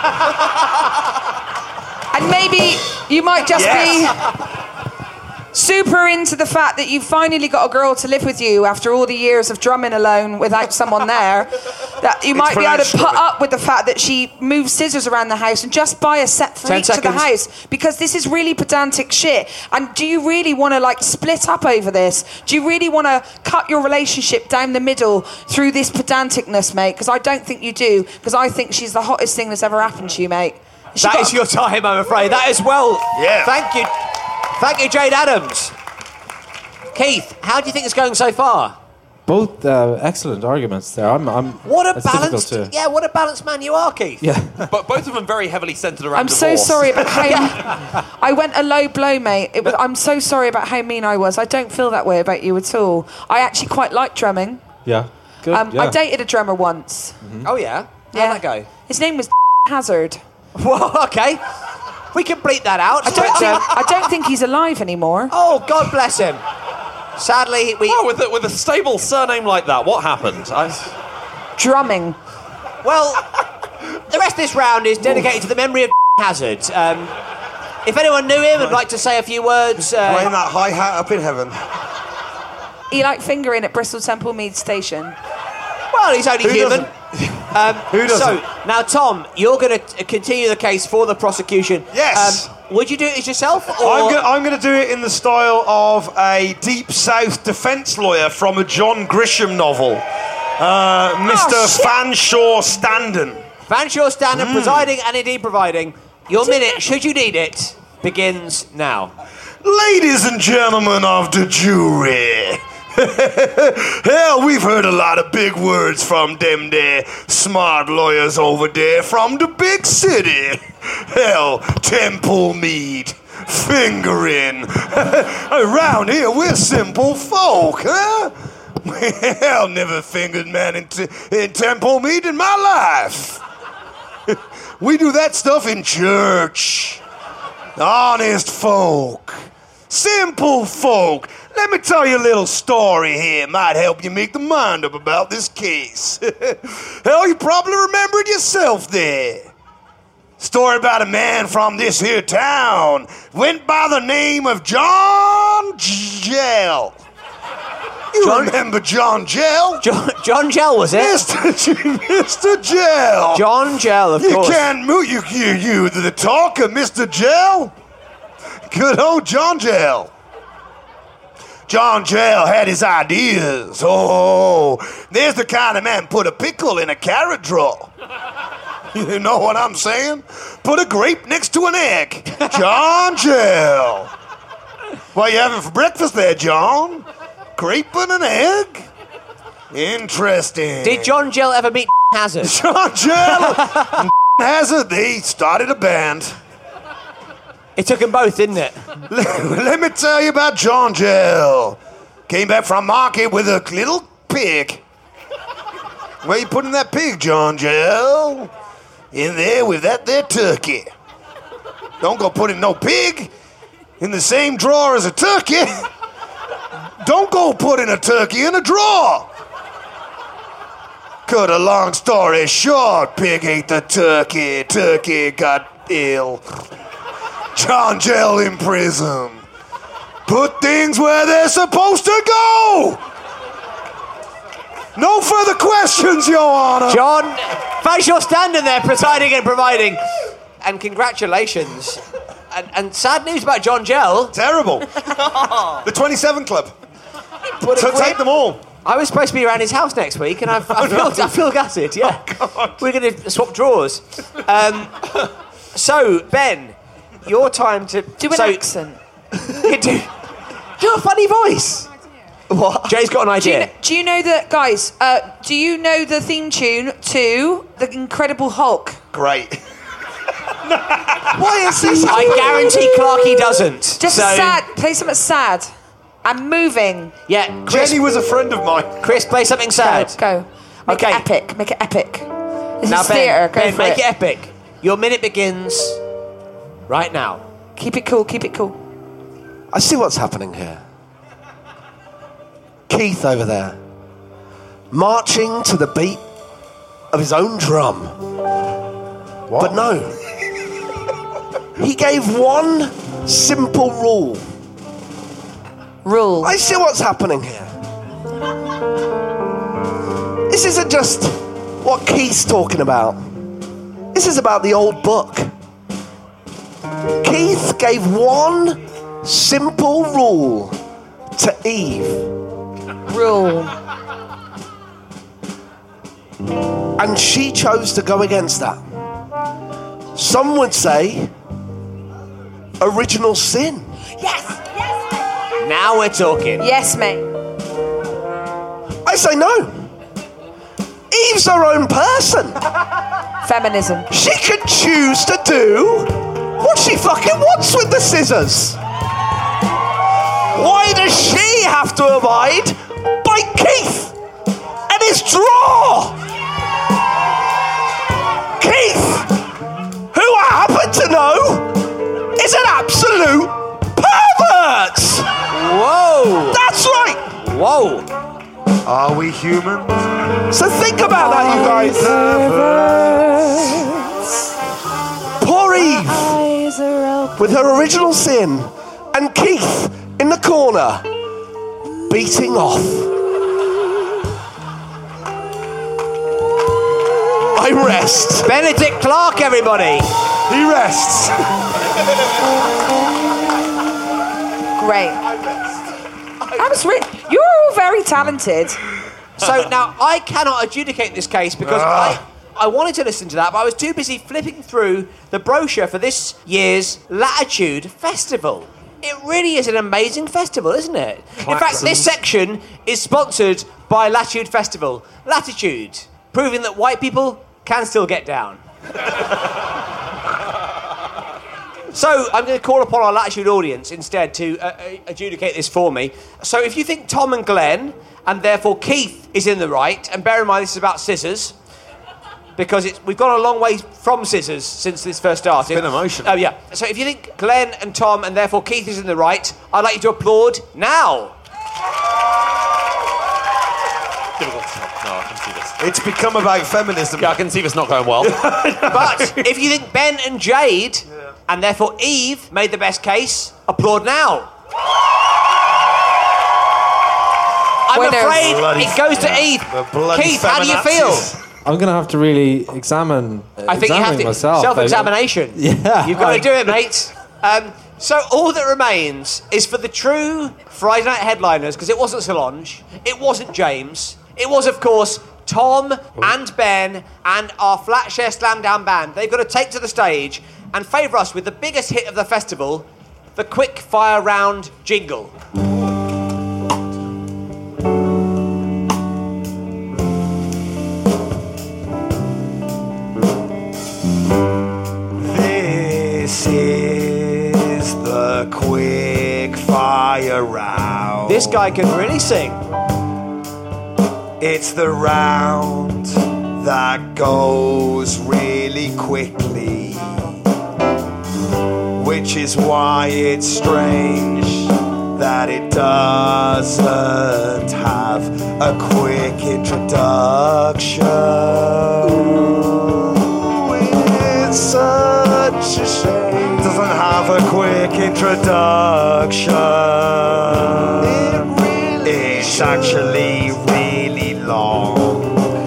[SPEAKER 6] and maybe you might just
[SPEAKER 7] Yes.
[SPEAKER 6] be super into the fact that you've finally got a girl to live with you after all the years of drumming alone without someone there. That you might be able to put up with the fact that she moves scissors around the house and just buy a set for
[SPEAKER 9] Ten
[SPEAKER 6] each of the
[SPEAKER 9] seconds.
[SPEAKER 6] house, because this is really pedantic shit. And do you really want to like split up over this? Do you really want to cut your relationship down the middle through this pedanticness, mate? Because I don't think you do, because I think she's the hottest thing that's ever happened to you, mate. She
[SPEAKER 9] That
[SPEAKER 6] got-
[SPEAKER 9] is your time, I'm afraid. That is well.
[SPEAKER 7] Yeah.
[SPEAKER 9] Thank you. Thank you, Jade Adams. Keith, how do you think it's going so far?
[SPEAKER 14] Both uh, excellent arguments there. I'm. I'm
[SPEAKER 9] What a
[SPEAKER 14] it's difficult
[SPEAKER 9] balanced,
[SPEAKER 14] to-
[SPEAKER 9] yeah, what a balanced man you are, Keith.
[SPEAKER 14] Yeah.
[SPEAKER 8] But both of them very heavily centred around
[SPEAKER 6] I'm so
[SPEAKER 8] divorce.
[SPEAKER 6] sorry about how I went a low blow, mate. It was, I'm so sorry about how mean I was. I don't feel that way about you at all. I actually quite like drumming.
[SPEAKER 14] Yeah. Good.
[SPEAKER 6] Um,
[SPEAKER 14] yeah.
[SPEAKER 6] I dated a drummer once.
[SPEAKER 9] Oh, yeah? How'd
[SPEAKER 6] Yeah.
[SPEAKER 9] that go?
[SPEAKER 6] His name was Hazard.
[SPEAKER 9] Well, okay. We can bleep that out.
[SPEAKER 6] I don't, think, I don't think he's alive anymore.
[SPEAKER 9] Oh, God bless him. Sadly, we...
[SPEAKER 8] Oh, with a, with a stable surname like that, what happened? I...
[SPEAKER 6] Drumming.
[SPEAKER 9] Well, the rest of this round is dedicated to the memory of Hazard. Um, if anyone knew him and would like to say a few words... Uh,
[SPEAKER 7] Playing that high hat up in heaven.
[SPEAKER 6] He liked fingering at Bristol Temple Mead Station.
[SPEAKER 9] well, he's only
[SPEAKER 7] Who
[SPEAKER 9] human. Um,
[SPEAKER 7] Who doesn't?
[SPEAKER 9] So, now, Tom, you're going to continue the case for the prosecution.
[SPEAKER 7] Yes.
[SPEAKER 9] Um, would you do it as yourself? Or...
[SPEAKER 7] I'm going I'm going to do it in the style of a Deep South defence lawyer from a John Grisham novel. Uh, Mister
[SPEAKER 6] Oh, shit.
[SPEAKER 7] Fanshawe Standen.
[SPEAKER 9] Fanshawe Standen
[SPEAKER 7] Mm.
[SPEAKER 9] presiding and indeed providing. Your minute, should you need it, begins now.
[SPEAKER 7] Ladies and gentlemen of the jury. Hell, we've heard a lot of big words from them there smart lawyers over there from the big city. Hell, Temple Mead, fingering. Around here, we're simple folk, huh? Hell, never fingered man in, t- in Temple Mead in my life. We do that stuff in church. Honest folk. Simple folk. Let me tell you a little story here. Might help you make the mind up about this case. Hell, you probably remember it yourself there. Story about a man from this here town. Went by the name of John Gell. You
[SPEAKER 9] John-
[SPEAKER 7] remember John Gell?
[SPEAKER 9] John, John Gell, was it?
[SPEAKER 7] Mister G- Mister Gell.
[SPEAKER 9] John Gell, of
[SPEAKER 7] you
[SPEAKER 9] course.
[SPEAKER 7] You can't move. You, you, you, the talker, Mister Gell. Good old John Gell. John Gell had his ideas. Oh, there's the kind of man put a pickle in a carrot drawer. You know what I'm saying? Put a grape next to an egg. John Gell. What you having for breakfast there, John? Grape and an egg? Interesting.
[SPEAKER 9] Did John Gell ever meet Hazard?
[SPEAKER 7] John Gell and Hazard, they started a band.
[SPEAKER 9] It took them both, didn't it?
[SPEAKER 7] Let me tell you about John Gell. Came back from market with a little pig. Where you putting that pig, John Gell? In there with that there turkey. Don't go putting no pig in the same drawer as a turkey. Don't go putting a turkey in a drawer. Cut a long story short, pig ate the turkey. Turkey got ill.
[SPEAKER 5] John Gell in prison. Put things where they're supposed to go. No further questions, Your Honor.
[SPEAKER 9] John, thanks you're standing there presiding and providing. And congratulations. And, and sad news about John Gell.
[SPEAKER 7] Terrible. The twenty-seven Club.
[SPEAKER 9] What a
[SPEAKER 7] So
[SPEAKER 9] grip.
[SPEAKER 7] take them all.
[SPEAKER 9] I was supposed to be around his house next week, and I've, I, feel, I feel gutted, yeah.
[SPEAKER 7] Oh,
[SPEAKER 9] We're going to swap drawers. Um, so, Ben, your time to...
[SPEAKER 6] Do an
[SPEAKER 9] so,
[SPEAKER 6] accent.
[SPEAKER 9] You do, do a funny voice. What? Jay's got an
[SPEAKER 6] Do you,
[SPEAKER 9] idea.
[SPEAKER 6] kn- do you know that, guys, uh, do you know the theme tune to The Incredible Hulk?
[SPEAKER 7] Great.
[SPEAKER 6] Why is this?
[SPEAKER 9] I guarantee Clarky doesn't.
[SPEAKER 6] Just
[SPEAKER 9] so,
[SPEAKER 6] sad. Play something sad. I'm moving.
[SPEAKER 9] Yeah, Chris,
[SPEAKER 7] Jenny was a friend of mine.
[SPEAKER 9] Chris, play something sad.
[SPEAKER 6] Go. go. Make
[SPEAKER 9] Okay.
[SPEAKER 6] it epic. Make it epic. This
[SPEAKER 9] Now,
[SPEAKER 6] is
[SPEAKER 9] Ben,
[SPEAKER 6] theatre. Go
[SPEAKER 9] Ben,
[SPEAKER 6] for
[SPEAKER 9] make
[SPEAKER 6] it.
[SPEAKER 9] it epic. Your minute begins right now.
[SPEAKER 6] Keep it cool. Keep it cool.
[SPEAKER 13] I see what's happening here. Keith over there, marching to the beat of his own drum. What? But no. He gave one simple rule.
[SPEAKER 6] Rule.
[SPEAKER 13] I see what's happening here. This isn't just what Keith's talking about. This is about the old book. Keith gave one simple rule to Eve.
[SPEAKER 6] Rule.
[SPEAKER 13] And she chose to go against that. Some would say original sin.
[SPEAKER 6] Yes.
[SPEAKER 9] Now we're talking.
[SPEAKER 6] Yes, mate.
[SPEAKER 13] I say no. Eve's her own person.
[SPEAKER 6] Feminism.
[SPEAKER 13] She can choose to do what she fucking wants with the scissors. Why does she have to abide by Keith and his draw? Keith, who I happen to know, is an absolute pervert.
[SPEAKER 9] Whoa.
[SPEAKER 13] That's right.
[SPEAKER 9] Whoa.
[SPEAKER 5] Are we human?
[SPEAKER 13] So think about that, you guys. Poor Eve, with her original sin, and Keith in the corner, beating off. I rest.
[SPEAKER 9] Benedict Clark, everybody.
[SPEAKER 5] He rests.
[SPEAKER 6] Great. That was really. You're all very talented.
[SPEAKER 9] So now I cannot adjudicate this case because I, I wanted to listen to that, but I was too busy flipping through the brochure for this year's Latitude Festival. It really is an amazing festival, isn't it? In fact, this section is sponsored by Latitude Festival. Latitude, proving that white people can still get down. So I'm going to call upon our Latitude audience instead to uh, uh, adjudicate this for me. So if you think Tom and Glenn, and therefore Keith, is in the right, and bear in mind this is about scissors, because it's, we've gone a long way from scissors since this first started.
[SPEAKER 7] It's been emotional.
[SPEAKER 9] Oh, yeah. So if you think Glenn and Tom, and therefore Keith is in the right, I'd like you to applaud now.
[SPEAKER 8] Difficult to tell. No, I can see this.
[SPEAKER 7] It's become about feminism.
[SPEAKER 8] Yeah, I can see this not going well.
[SPEAKER 9] But if you think Ben and Jade, and therefore Eve, made the best case, applaud now. I'm
[SPEAKER 6] Winners.
[SPEAKER 9] afraid
[SPEAKER 7] Bloody-
[SPEAKER 9] it goes to Eve.
[SPEAKER 7] The bloody
[SPEAKER 9] Keith, how do you feel?
[SPEAKER 7] feminazis.
[SPEAKER 14] I'm going to have to really examine, uh,
[SPEAKER 9] I think you have
[SPEAKER 14] examine
[SPEAKER 9] to
[SPEAKER 14] myself.
[SPEAKER 9] self-examination.
[SPEAKER 14] Yeah.
[SPEAKER 9] You've got to do it, mate. Um, so all that remains is for the true Friday night headliners, because it wasn't Solange, it wasn't James, it was, of course, Tom and Ben and our Flatshare Slam Down band. They've got to take to the stage and favour us with the biggest hit of the festival, the quick fire round jingle.
[SPEAKER 5] This is the quick fire round.
[SPEAKER 9] This guy can really sing.
[SPEAKER 5] It's the round that goes really quickly, which is why it's strange that it doesn't have a quick introduction. It's such a shame.
[SPEAKER 7] Doesn't
[SPEAKER 5] have a quick introduction. It really it's actually really long.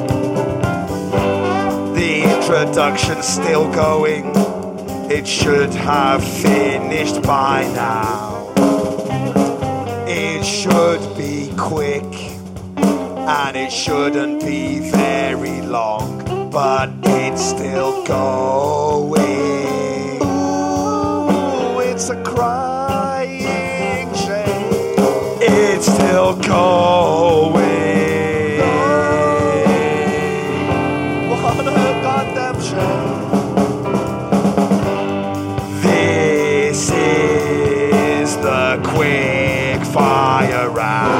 [SPEAKER 5] The introduction's still going. It should have finished by now. It should be quick, and it shouldn't be very long, but it's still going. Ooh, it's a crying shame. It's still going. What a goddamn shame. This is the quick fire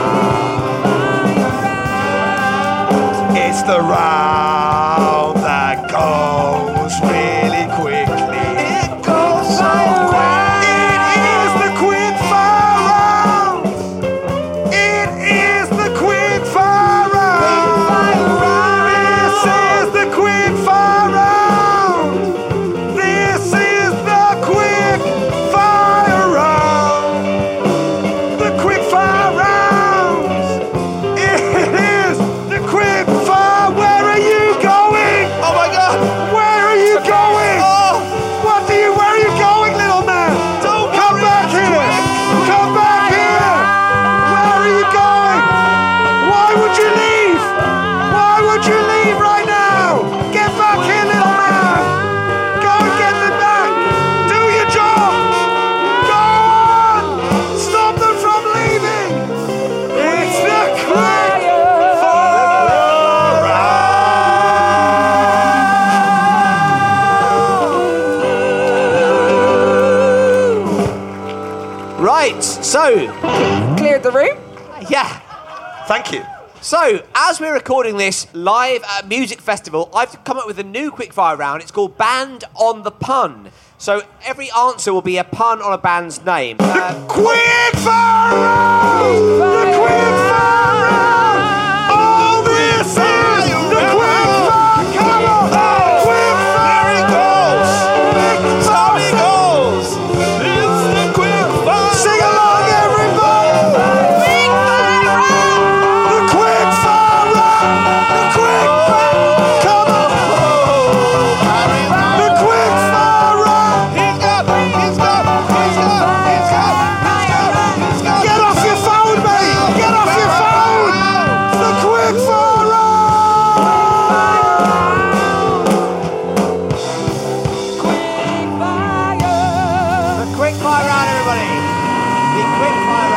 [SPEAKER 5] round. It's the round that goes really quickly. It goes so quick. It is the quick fire round. It is the quick fire round. This is the quick fire round. This is the quick fire round. The quick fire rounds. It is the quick fire. Where are you going? Oh my God! Where are you going? Oh. What do you? Where are you going, little man? Don't come back here! Come back here! Where are you going? Why would you leave? Why would you leave right now? Get back here, little man! Go and get them back! Do your job! Go on! Stop them from leaving! It's the quick fire
[SPEAKER 9] Right, so.
[SPEAKER 6] Cleared the room?
[SPEAKER 9] Yeah.
[SPEAKER 7] Thank you.
[SPEAKER 9] So, as we're recording this live at a music festival, I've come up with a new quickfire round. It's called Band on the Pun. So, every answer will be a pun on a band's name. Uh,
[SPEAKER 5] quick fire round! The quick fire round! All this is the quick fire. Come on! Quick fire! There he goes! There he goes! It's the quick fire! Sing along, everybody! Quick fire round! The quick fire round! The quick fire! Come on! The quick fire round! He's got! He's got! He's got! He's got! He's got! Get off your phone, mate! Get off your phone! The quick fire
[SPEAKER 9] The quickfire round, everybody. The quickfire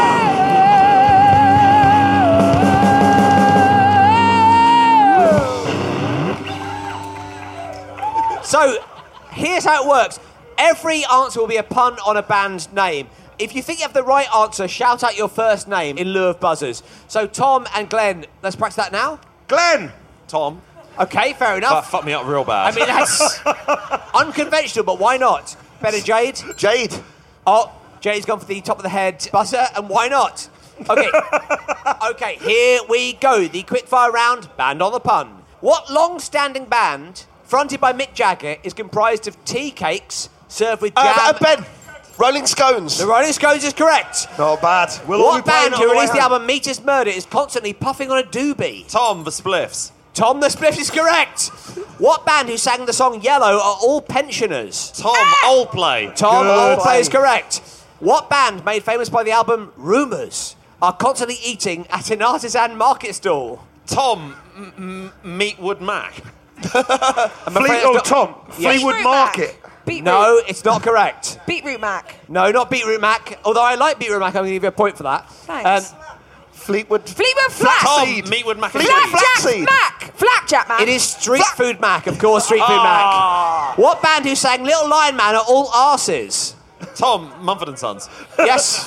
[SPEAKER 9] round. So, here's how it works. Every answer will be a pun on a band's name. If you think you have the right answer, shout out your first name in lieu of buzzers. So, Tom and Glenn, let's practice that now.
[SPEAKER 7] Glenn!
[SPEAKER 8] Tom.
[SPEAKER 9] Okay, fair
[SPEAKER 8] That
[SPEAKER 9] enough.
[SPEAKER 8] fucked me up real bad.
[SPEAKER 9] I mean, that's unconventional, but why not? Better Jade?
[SPEAKER 7] Jade.
[SPEAKER 9] Oh, Jade's gone for the top of the head buzzer, and why not? Okay. Okay, here we go. The quickfire round, Band on the Pun. What long-standing band, fronted by Mick Jagger, is comprised of tea cakes served with jam?
[SPEAKER 5] Uh, Ben. Rolling Scones.
[SPEAKER 9] The Rolling Scones is correct.
[SPEAKER 7] Not bad. We'll all
[SPEAKER 9] What
[SPEAKER 7] be playing
[SPEAKER 9] band
[SPEAKER 7] it
[SPEAKER 9] who
[SPEAKER 7] on the
[SPEAKER 9] released
[SPEAKER 7] way
[SPEAKER 9] the
[SPEAKER 7] home.
[SPEAKER 9] album Meet Us Murder is constantly puffing on a doobie?
[SPEAKER 8] Tom, the Spliffs.
[SPEAKER 9] Tom the Spliff is correct. What band who sang the song Yellow are all pensioners?
[SPEAKER 8] Tom, Old Play.
[SPEAKER 9] Tom
[SPEAKER 7] Good.
[SPEAKER 9] Oldplay is correct. What band, made famous by the album Rumours, are constantly eating at an artisan market stall?
[SPEAKER 8] Tom, m- m- Meatwood Mac.
[SPEAKER 9] I'm afraid
[SPEAKER 7] Fleet,
[SPEAKER 9] it's
[SPEAKER 7] oh,
[SPEAKER 9] not-
[SPEAKER 7] Tom.
[SPEAKER 9] Yes.
[SPEAKER 7] Fleetwood
[SPEAKER 6] Beetroot
[SPEAKER 7] Market.
[SPEAKER 6] Mac. Beetroot.
[SPEAKER 9] No, it's not correct.
[SPEAKER 6] Beetroot Mac.
[SPEAKER 9] No, not Beetroot Mac. Although I like Beetroot Mac, I'm going to give you a point for that.
[SPEAKER 6] Thanks.
[SPEAKER 9] Um,
[SPEAKER 7] Fleetwood.
[SPEAKER 6] Fleetwood
[SPEAKER 8] Tom,
[SPEAKER 6] Flaxseed.
[SPEAKER 8] Meatwood Mac.
[SPEAKER 7] Fleetwood
[SPEAKER 6] Flapjack
[SPEAKER 7] Flaxseed.
[SPEAKER 6] Mac. Flapjack Mac.
[SPEAKER 9] it is Street Food Mac, of course, Street Food
[SPEAKER 8] Ah.
[SPEAKER 9] Mac. What band who sang Little Lion Man are all arses?
[SPEAKER 8] Tom, Mumford and Sons.
[SPEAKER 9] Yes.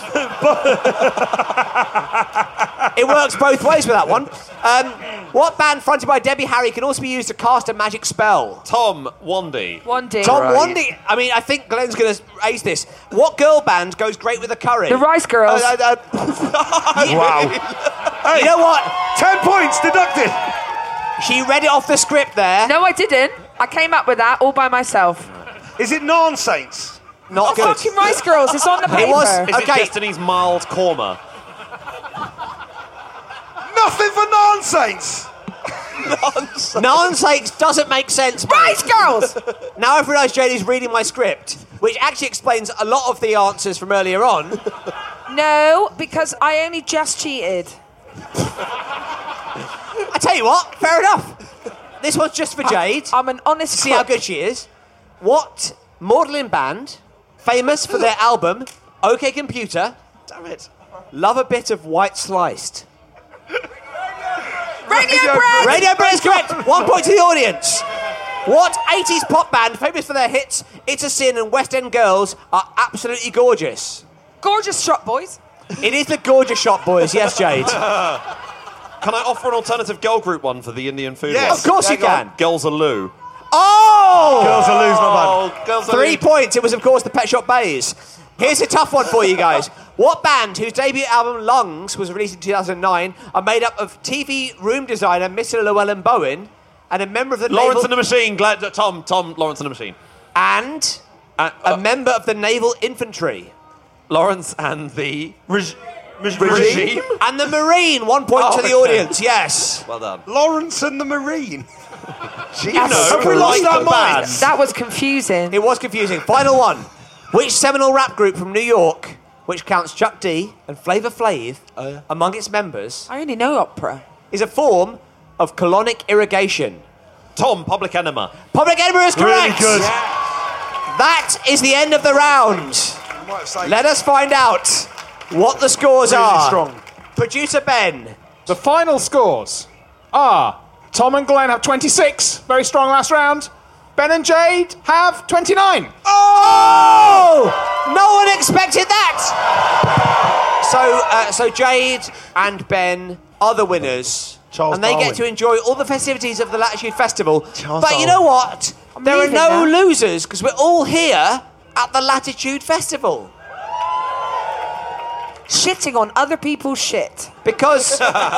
[SPEAKER 9] It works both ways with that one. Um, what band fronted by Debbie Harry can also be used to cast a magic spell?
[SPEAKER 8] Tom, Wandy.
[SPEAKER 6] Wandy.
[SPEAKER 9] Tom
[SPEAKER 7] Right.
[SPEAKER 9] Wandy. I mean, I think Glenn's going to ace this. What girl band goes great with a curry?
[SPEAKER 6] The Rice Girls.
[SPEAKER 7] Uh, uh, uh, wow. Hey,
[SPEAKER 9] You know what?
[SPEAKER 7] ten points deducted.
[SPEAKER 9] She read it off the script there.
[SPEAKER 6] No, I didn't. I came up with that all by myself.
[SPEAKER 7] Is it non-saints?
[SPEAKER 9] Not
[SPEAKER 6] Oh,
[SPEAKER 9] good.
[SPEAKER 6] fucking Rice Girls, it's on the paper.
[SPEAKER 9] It was
[SPEAKER 8] Is it
[SPEAKER 9] okay.
[SPEAKER 8] Destiny's Mild Korma?
[SPEAKER 7] Nothing for nonsense.
[SPEAKER 9] Nonsense doesn't make sense. mate.
[SPEAKER 6] Rice Girls!
[SPEAKER 9] Now I've realised Jade is reading my script, which actually explains a lot of the answers from earlier on.
[SPEAKER 6] No, because I only just cheated.
[SPEAKER 9] I tell you what, fair enough. This one's just for Jade.
[SPEAKER 6] I'm an honest
[SPEAKER 9] See how
[SPEAKER 6] cook.
[SPEAKER 9] good she is. What modelling band, famous for their album OK Computer,
[SPEAKER 8] Damn it.
[SPEAKER 9] love a bit of white sliced?
[SPEAKER 6] Radio Bread!
[SPEAKER 9] Radio Bread is correct. One point to the audience. What eighties pop band, famous for their hits It's a Sin and West End Girls, are absolutely gorgeous?
[SPEAKER 6] Gorgeous Shop Boys.
[SPEAKER 9] It is the Gorgeous Shop Boys, yes, Jade.
[SPEAKER 8] Can I offer an alternative girl group one for the Indian food
[SPEAKER 9] Yes.
[SPEAKER 8] one?
[SPEAKER 9] Of course
[SPEAKER 8] Yeah,
[SPEAKER 9] you
[SPEAKER 8] go on.
[SPEAKER 9] can.
[SPEAKER 8] Girls are Lou.
[SPEAKER 9] Oh!
[SPEAKER 7] Girls are Lou's not bad.
[SPEAKER 8] Oh, Girls are
[SPEAKER 9] Three
[SPEAKER 8] Lou.
[SPEAKER 9] points. It was, of course, the Pet Shop Boys. Here's a tough one for you guys. What band, whose debut album Lungs was released in two thousand nine, are made up of T V room designer Mister Llewellyn Bowen and a member of the
[SPEAKER 8] Lawrence
[SPEAKER 9] Naval...
[SPEAKER 8] and the Machine. Glad, uh, Tom, Tom, Lawrence and the Machine.
[SPEAKER 9] And
[SPEAKER 8] Uh,
[SPEAKER 9] a
[SPEAKER 8] uh,
[SPEAKER 9] member of the Naval Infantry.
[SPEAKER 8] Lawrence and the
[SPEAKER 7] Reg-
[SPEAKER 8] Regime.
[SPEAKER 9] And the Marine. One point
[SPEAKER 8] Oh,
[SPEAKER 9] to the
[SPEAKER 8] okay.
[SPEAKER 9] audience, yes.
[SPEAKER 8] Well done.
[SPEAKER 7] Lawrence and the Marine.
[SPEAKER 8] You
[SPEAKER 6] That's
[SPEAKER 8] know,
[SPEAKER 7] have we lost
[SPEAKER 8] like
[SPEAKER 7] our
[SPEAKER 8] the
[SPEAKER 7] minds?
[SPEAKER 8] band.
[SPEAKER 6] That was confusing.
[SPEAKER 9] It was confusing. Final one. Which seminal rap group from New York, which counts Chuck D and Flavor Flav among its members,
[SPEAKER 6] I only know opera.
[SPEAKER 9] is a form of colonic irrigation?
[SPEAKER 8] Tom, Public Enema.
[SPEAKER 9] Public Enema is correct.
[SPEAKER 7] Really good.
[SPEAKER 9] That is the end of the round. Let us find out what the scores
[SPEAKER 7] Really
[SPEAKER 9] are.
[SPEAKER 7] strong.
[SPEAKER 9] Producer Ben.
[SPEAKER 10] The final scores are Tom and Glenn have twenty-six, very strong last round. Ben and Jade have twenty-nine.
[SPEAKER 9] Oh! No one expected that. So, uh, so Jade and Ben are the winners.
[SPEAKER 7] Charles
[SPEAKER 9] and they
[SPEAKER 7] Darwin.
[SPEAKER 9] get to enjoy all the festivities of the Latitude Festival.
[SPEAKER 7] Charles
[SPEAKER 9] but you
[SPEAKER 7] Darwin.
[SPEAKER 9] know what?
[SPEAKER 6] I'm
[SPEAKER 9] there are
[SPEAKER 6] leaving
[SPEAKER 9] no
[SPEAKER 6] now.
[SPEAKER 9] losers because we're all here at the Latitude Festival.
[SPEAKER 6] Shitting on other people's shit.
[SPEAKER 9] Because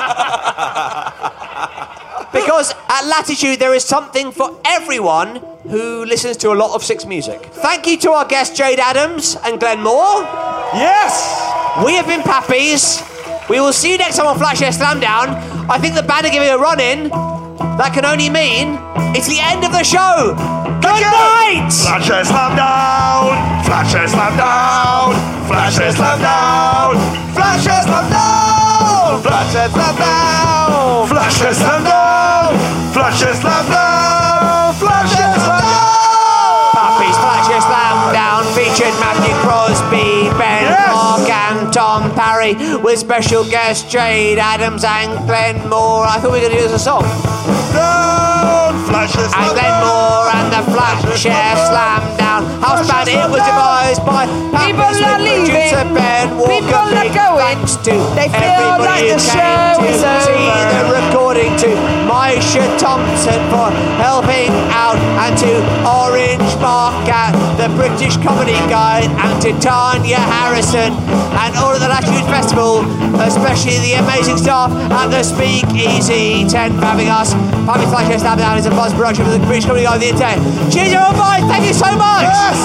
[SPEAKER 9] because at Latitude there is something for everyone who listens to a lot of Six Music. Thank you to our guests Jade Adams and Glenn Moore.
[SPEAKER 7] Yes!
[SPEAKER 9] We have been Pappies. We will see you next time on Flash Air Slam Down. I think the band are giving a run in. That can only mean it's the end of the show. Good night!
[SPEAKER 7] Flash Air Slam Down! Flash Air Slam Down! Flash Air Slam Down! Flash Air Slam Down! Flash Air Slam Down! Flash Air Slam Down! Flash Air Slam Down! Flash Air Slam Down!
[SPEAKER 9] Pappies Flash Air Slam Down featured Matthew Crosby, Ben
[SPEAKER 7] Yes!
[SPEAKER 9] Clark and Tom Parry with special guests Jade Adams and Glenn Moore. I thought we were going to do this as a song.
[SPEAKER 7] Down! Flash Air
[SPEAKER 9] And
[SPEAKER 7] Slam
[SPEAKER 9] Glenn Moore and the Flash Air Slam Down. House band, it was devised by
[SPEAKER 6] People
[SPEAKER 9] Pappies
[SPEAKER 6] are
[SPEAKER 9] with producer
[SPEAKER 6] leaving.
[SPEAKER 9] Ben Walker.
[SPEAKER 6] People are
[SPEAKER 9] Big
[SPEAKER 6] going.
[SPEAKER 9] thanks to
[SPEAKER 6] They feel
[SPEAKER 9] everybody
[SPEAKER 6] like
[SPEAKER 9] who
[SPEAKER 6] the
[SPEAKER 9] came
[SPEAKER 6] show
[SPEAKER 9] to
[SPEAKER 6] is
[SPEAKER 9] see
[SPEAKER 6] over.
[SPEAKER 9] the recording, to Maisha Thompson for helping out, and to Orange Mark at the British Comedy Guide, and to Tanya Harrison and all of the Latitude Festival, especially the amazing staff at the Speakeasy tent for having us. Pappies Flash Air Slam Down is a buzz production for the British Comedy Guide of the internet. Cheers, everyone! Thank you so much!
[SPEAKER 7] Yes!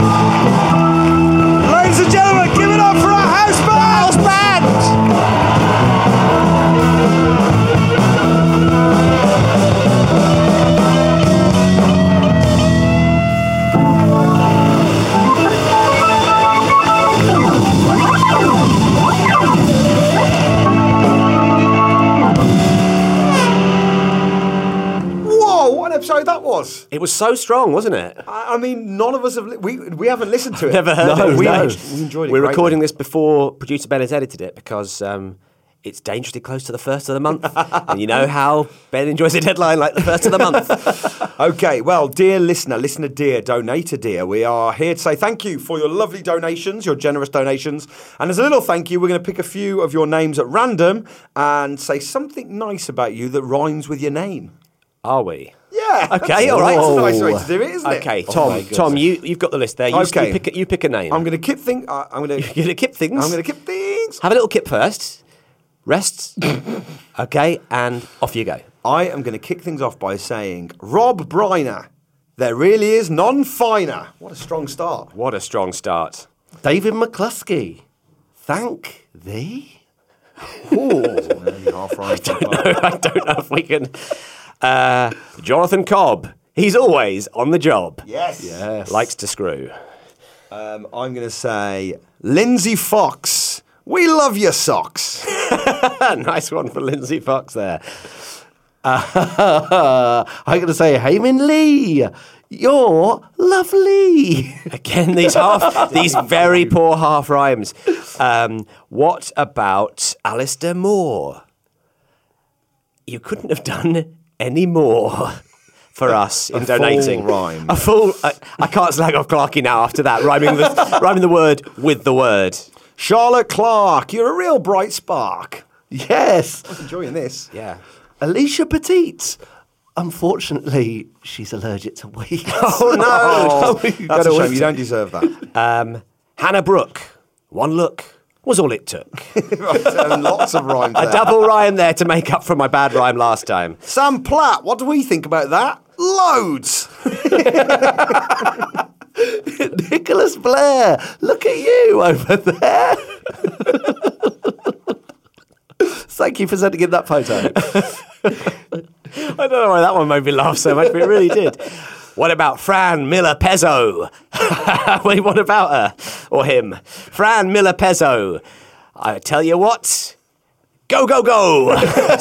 [SPEAKER 7] Ladies and gentlemen, give it up for our house band!
[SPEAKER 9] House band!
[SPEAKER 3] Whoa, what an episode that was!
[SPEAKER 2] It was so strong, wasn't it?
[SPEAKER 3] I, I mean, none of us have li- we we haven't listened to it.
[SPEAKER 2] Never heard
[SPEAKER 3] no,
[SPEAKER 2] it.
[SPEAKER 3] We,
[SPEAKER 2] No.
[SPEAKER 3] we enjoyed it.
[SPEAKER 2] We're
[SPEAKER 3] greatly.
[SPEAKER 2] recording this before producer Ben has edited it because um, it's dangerously close to the first of the month. And you know how Ben enjoys a deadline like the first of the month.
[SPEAKER 3] Okay, well, dear listener, listener dear, donator dear, we are here to say thank you for your lovely donations, your generous donations. And as a little thank you, we're going to pick a few of your names at random and say something nice about you that rhymes with your name.
[SPEAKER 2] Are we?
[SPEAKER 3] Yeah.
[SPEAKER 2] Okay,
[SPEAKER 3] that's,
[SPEAKER 2] all right.
[SPEAKER 3] That's a nice way to do it, isn't it?
[SPEAKER 2] Okay,
[SPEAKER 3] Oh
[SPEAKER 2] Tom,
[SPEAKER 3] my goodness.
[SPEAKER 2] Tom, you, you've got the list there. You,
[SPEAKER 3] Okay.
[SPEAKER 2] you, pick, a, you pick a name.
[SPEAKER 3] I'm going to keep things. Uh, I'm going to.
[SPEAKER 2] You're going to kip things?
[SPEAKER 3] I'm going to keep things.
[SPEAKER 2] Have a little kip first. Rests. Okay, and off you go.
[SPEAKER 3] I am going to kick things off by saying Rob Briner There really is none finer. What a strong start.
[SPEAKER 2] What a strong start.
[SPEAKER 4] David McCluskey, thank thee.
[SPEAKER 3] Ooh, half right.
[SPEAKER 2] I don't know. I don't know if we can. Uh, Jonathan Cobb. He's always on the job.
[SPEAKER 3] Yes.
[SPEAKER 4] Yes.
[SPEAKER 2] Likes to screw.
[SPEAKER 3] Um, I'm going to say Lindsay Fox. We love your socks.
[SPEAKER 2] Nice one for Lindsay Fox there.
[SPEAKER 4] Uh, I'm going to say Heyman Lee. You're lovely.
[SPEAKER 2] Again, these half, these very poor half rhymes. Um, what about Alistair Moore? You couldn't have done any more for us in
[SPEAKER 3] a
[SPEAKER 2] donating.
[SPEAKER 3] Full rhyme.
[SPEAKER 2] A full. I, I can't slag off Clarky now after that. Rhyming the rhyming the word with the word.
[SPEAKER 3] Charlotte Clark, you're a real bright spark.
[SPEAKER 4] Yes.
[SPEAKER 3] I'm enjoying this.
[SPEAKER 2] Yeah.
[SPEAKER 4] Alicia Petite. Unfortunately, she's allergic to weeds.
[SPEAKER 2] Oh no!
[SPEAKER 3] Oh,
[SPEAKER 2] You
[SPEAKER 3] that's
[SPEAKER 2] gotta
[SPEAKER 3] a shame.
[SPEAKER 2] wait.
[SPEAKER 3] You don't deserve that.
[SPEAKER 2] Um, Hannah Brooke. One look was all it took.
[SPEAKER 3] Right, and lots of rhymes
[SPEAKER 2] A
[SPEAKER 3] there.
[SPEAKER 2] double rhyme there to make up for my bad rhyme last time.
[SPEAKER 3] Sam Platt, what do we think about that? Loads.
[SPEAKER 4] Nicholas Blair, look at you over there. Thank you for sending in that photo.
[SPEAKER 2] I don't know why that one made me laugh so much, but it really did. What about Fran Miller Pezzo? Wait, what about her? Or him? Fran Miller Pezzo. I tell you what, go, go, go.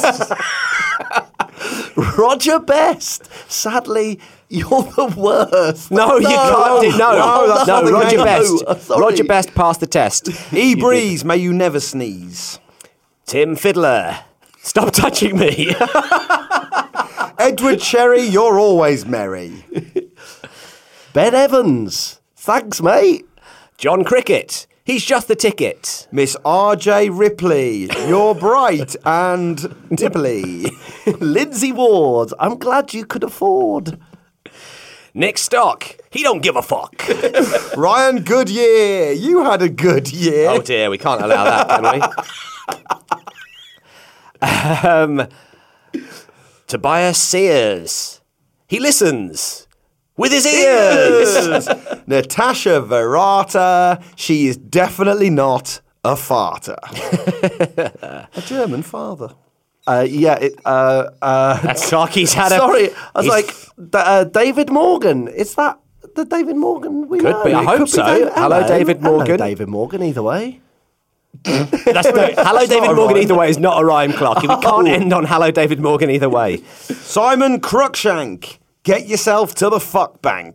[SPEAKER 4] Roger Best. Sadly, you're the worst.
[SPEAKER 2] No, you can't do, no,
[SPEAKER 3] no, that's
[SPEAKER 2] no,
[SPEAKER 3] not the
[SPEAKER 2] Roger
[SPEAKER 3] game.
[SPEAKER 2] Best.
[SPEAKER 4] No, sorry.
[SPEAKER 2] Roger Best passed the test.
[SPEAKER 3] E. Breeze, may you never sneeze.
[SPEAKER 2] Tim Fiddler. Stop touching me.
[SPEAKER 3] Edward Cherry, you're always merry.
[SPEAKER 4] Ben Evans. Thanks, mate.
[SPEAKER 2] John Cricket. He's just the ticket.
[SPEAKER 3] Miss R J Ripley, you're bright and dipply.
[SPEAKER 4] Lindsay Ward. I'm glad you could afford.
[SPEAKER 2] Nick Stock. He don't give a fuck.
[SPEAKER 3] Ryan Goodyear, you had a good year.
[SPEAKER 2] Oh dear, we can't allow that, can we? um, Tobias Sears. He listens with his ears.
[SPEAKER 3] Natasha Verata, she is definitely not a farter. A German father.
[SPEAKER 4] Uh, yeah, it, uh, uh,
[SPEAKER 2] That's Clarky's had a...
[SPEAKER 4] sorry, I was
[SPEAKER 2] he's-
[SPEAKER 4] like, D- uh, David Morgan. Is that the David Morgan we
[SPEAKER 2] Could
[SPEAKER 4] know?
[SPEAKER 2] be, I
[SPEAKER 4] It
[SPEAKER 2] hope
[SPEAKER 4] could be
[SPEAKER 2] so.
[SPEAKER 4] David-
[SPEAKER 2] Hello, David
[SPEAKER 4] Hello,
[SPEAKER 2] Morgan.
[SPEAKER 4] David Morgan, either way.
[SPEAKER 2] That's no, hello, David
[SPEAKER 3] not a
[SPEAKER 2] Morgan
[SPEAKER 3] rhyme.
[SPEAKER 2] either way is not a rhyme, Clarky. We can't
[SPEAKER 4] Oh.
[SPEAKER 2] end on hello, David Morgan either way.
[SPEAKER 3] Simon Cruikshank, get yourself to the fuck bank.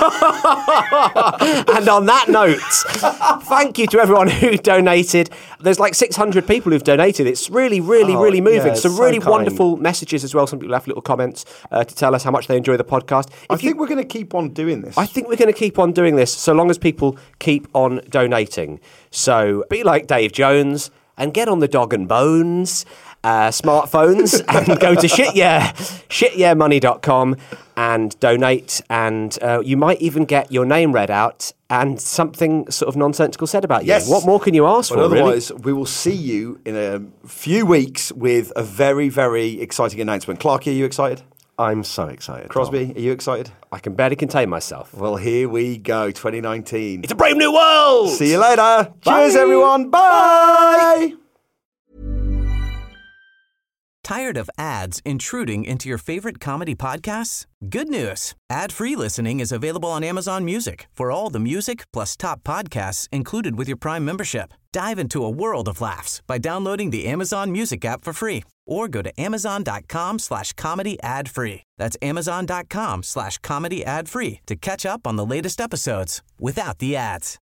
[SPEAKER 2] And on that note, thank you to everyone who donated. There's like six hundred people who've donated. It's really, really,
[SPEAKER 4] Oh,
[SPEAKER 2] really moving.
[SPEAKER 4] yeah,
[SPEAKER 2] Some
[SPEAKER 4] so
[SPEAKER 2] really
[SPEAKER 4] kind.
[SPEAKER 2] wonderful messages as well. Some people left little comments uh, to tell us how much they enjoy the podcast.
[SPEAKER 3] I
[SPEAKER 2] If you-
[SPEAKER 3] think we're going to keep on doing this.
[SPEAKER 2] I think we're going to keep on doing this so long as people keep on donating. So be like Dave Jones and get on the dog and bones uh, smartphones and go to shit yeah, shit yeah money dot com and donate. And uh, you might even get your name read out and something sort of nonsensical said about you.
[SPEAKER 3] Yes.
[SPEAKER 2] What more can you ask
[SPEAKER 3] But
[SPEAKER 2] for, really?
[SPEAKER 3] otherwise, we will see you in a few weeks with a very, very exciting announcement. Clarky, are you excited?
[SPEAKER 4] I'm so excited.
[SPEAKER 3] Crosby,
[SPEAKER 4] Tom.
[SPEAKER 3] are you excited?
[SPEAKER 2] I can barely contain myself.
[SPEAKER 3] Well, here we go, twenty nineteen.
[SPEAKER 2] It's a brave new world!
[SPEAKER 3] See you later. Cheers, everyone. Bye.
[SPEAKER 12] Tired of ads intruding into your favorite comedy podcasts? Good news. Ad-free listening is available on Amazon Music for all the music plus top podcasts included with your Prime membership. Dive into a world of laughs by downloading the Amazon Music app for free or go to amazon.com slash comedy ad free. That's amazon.com slash comedy ad free to catch up on the latest episodes without the ads.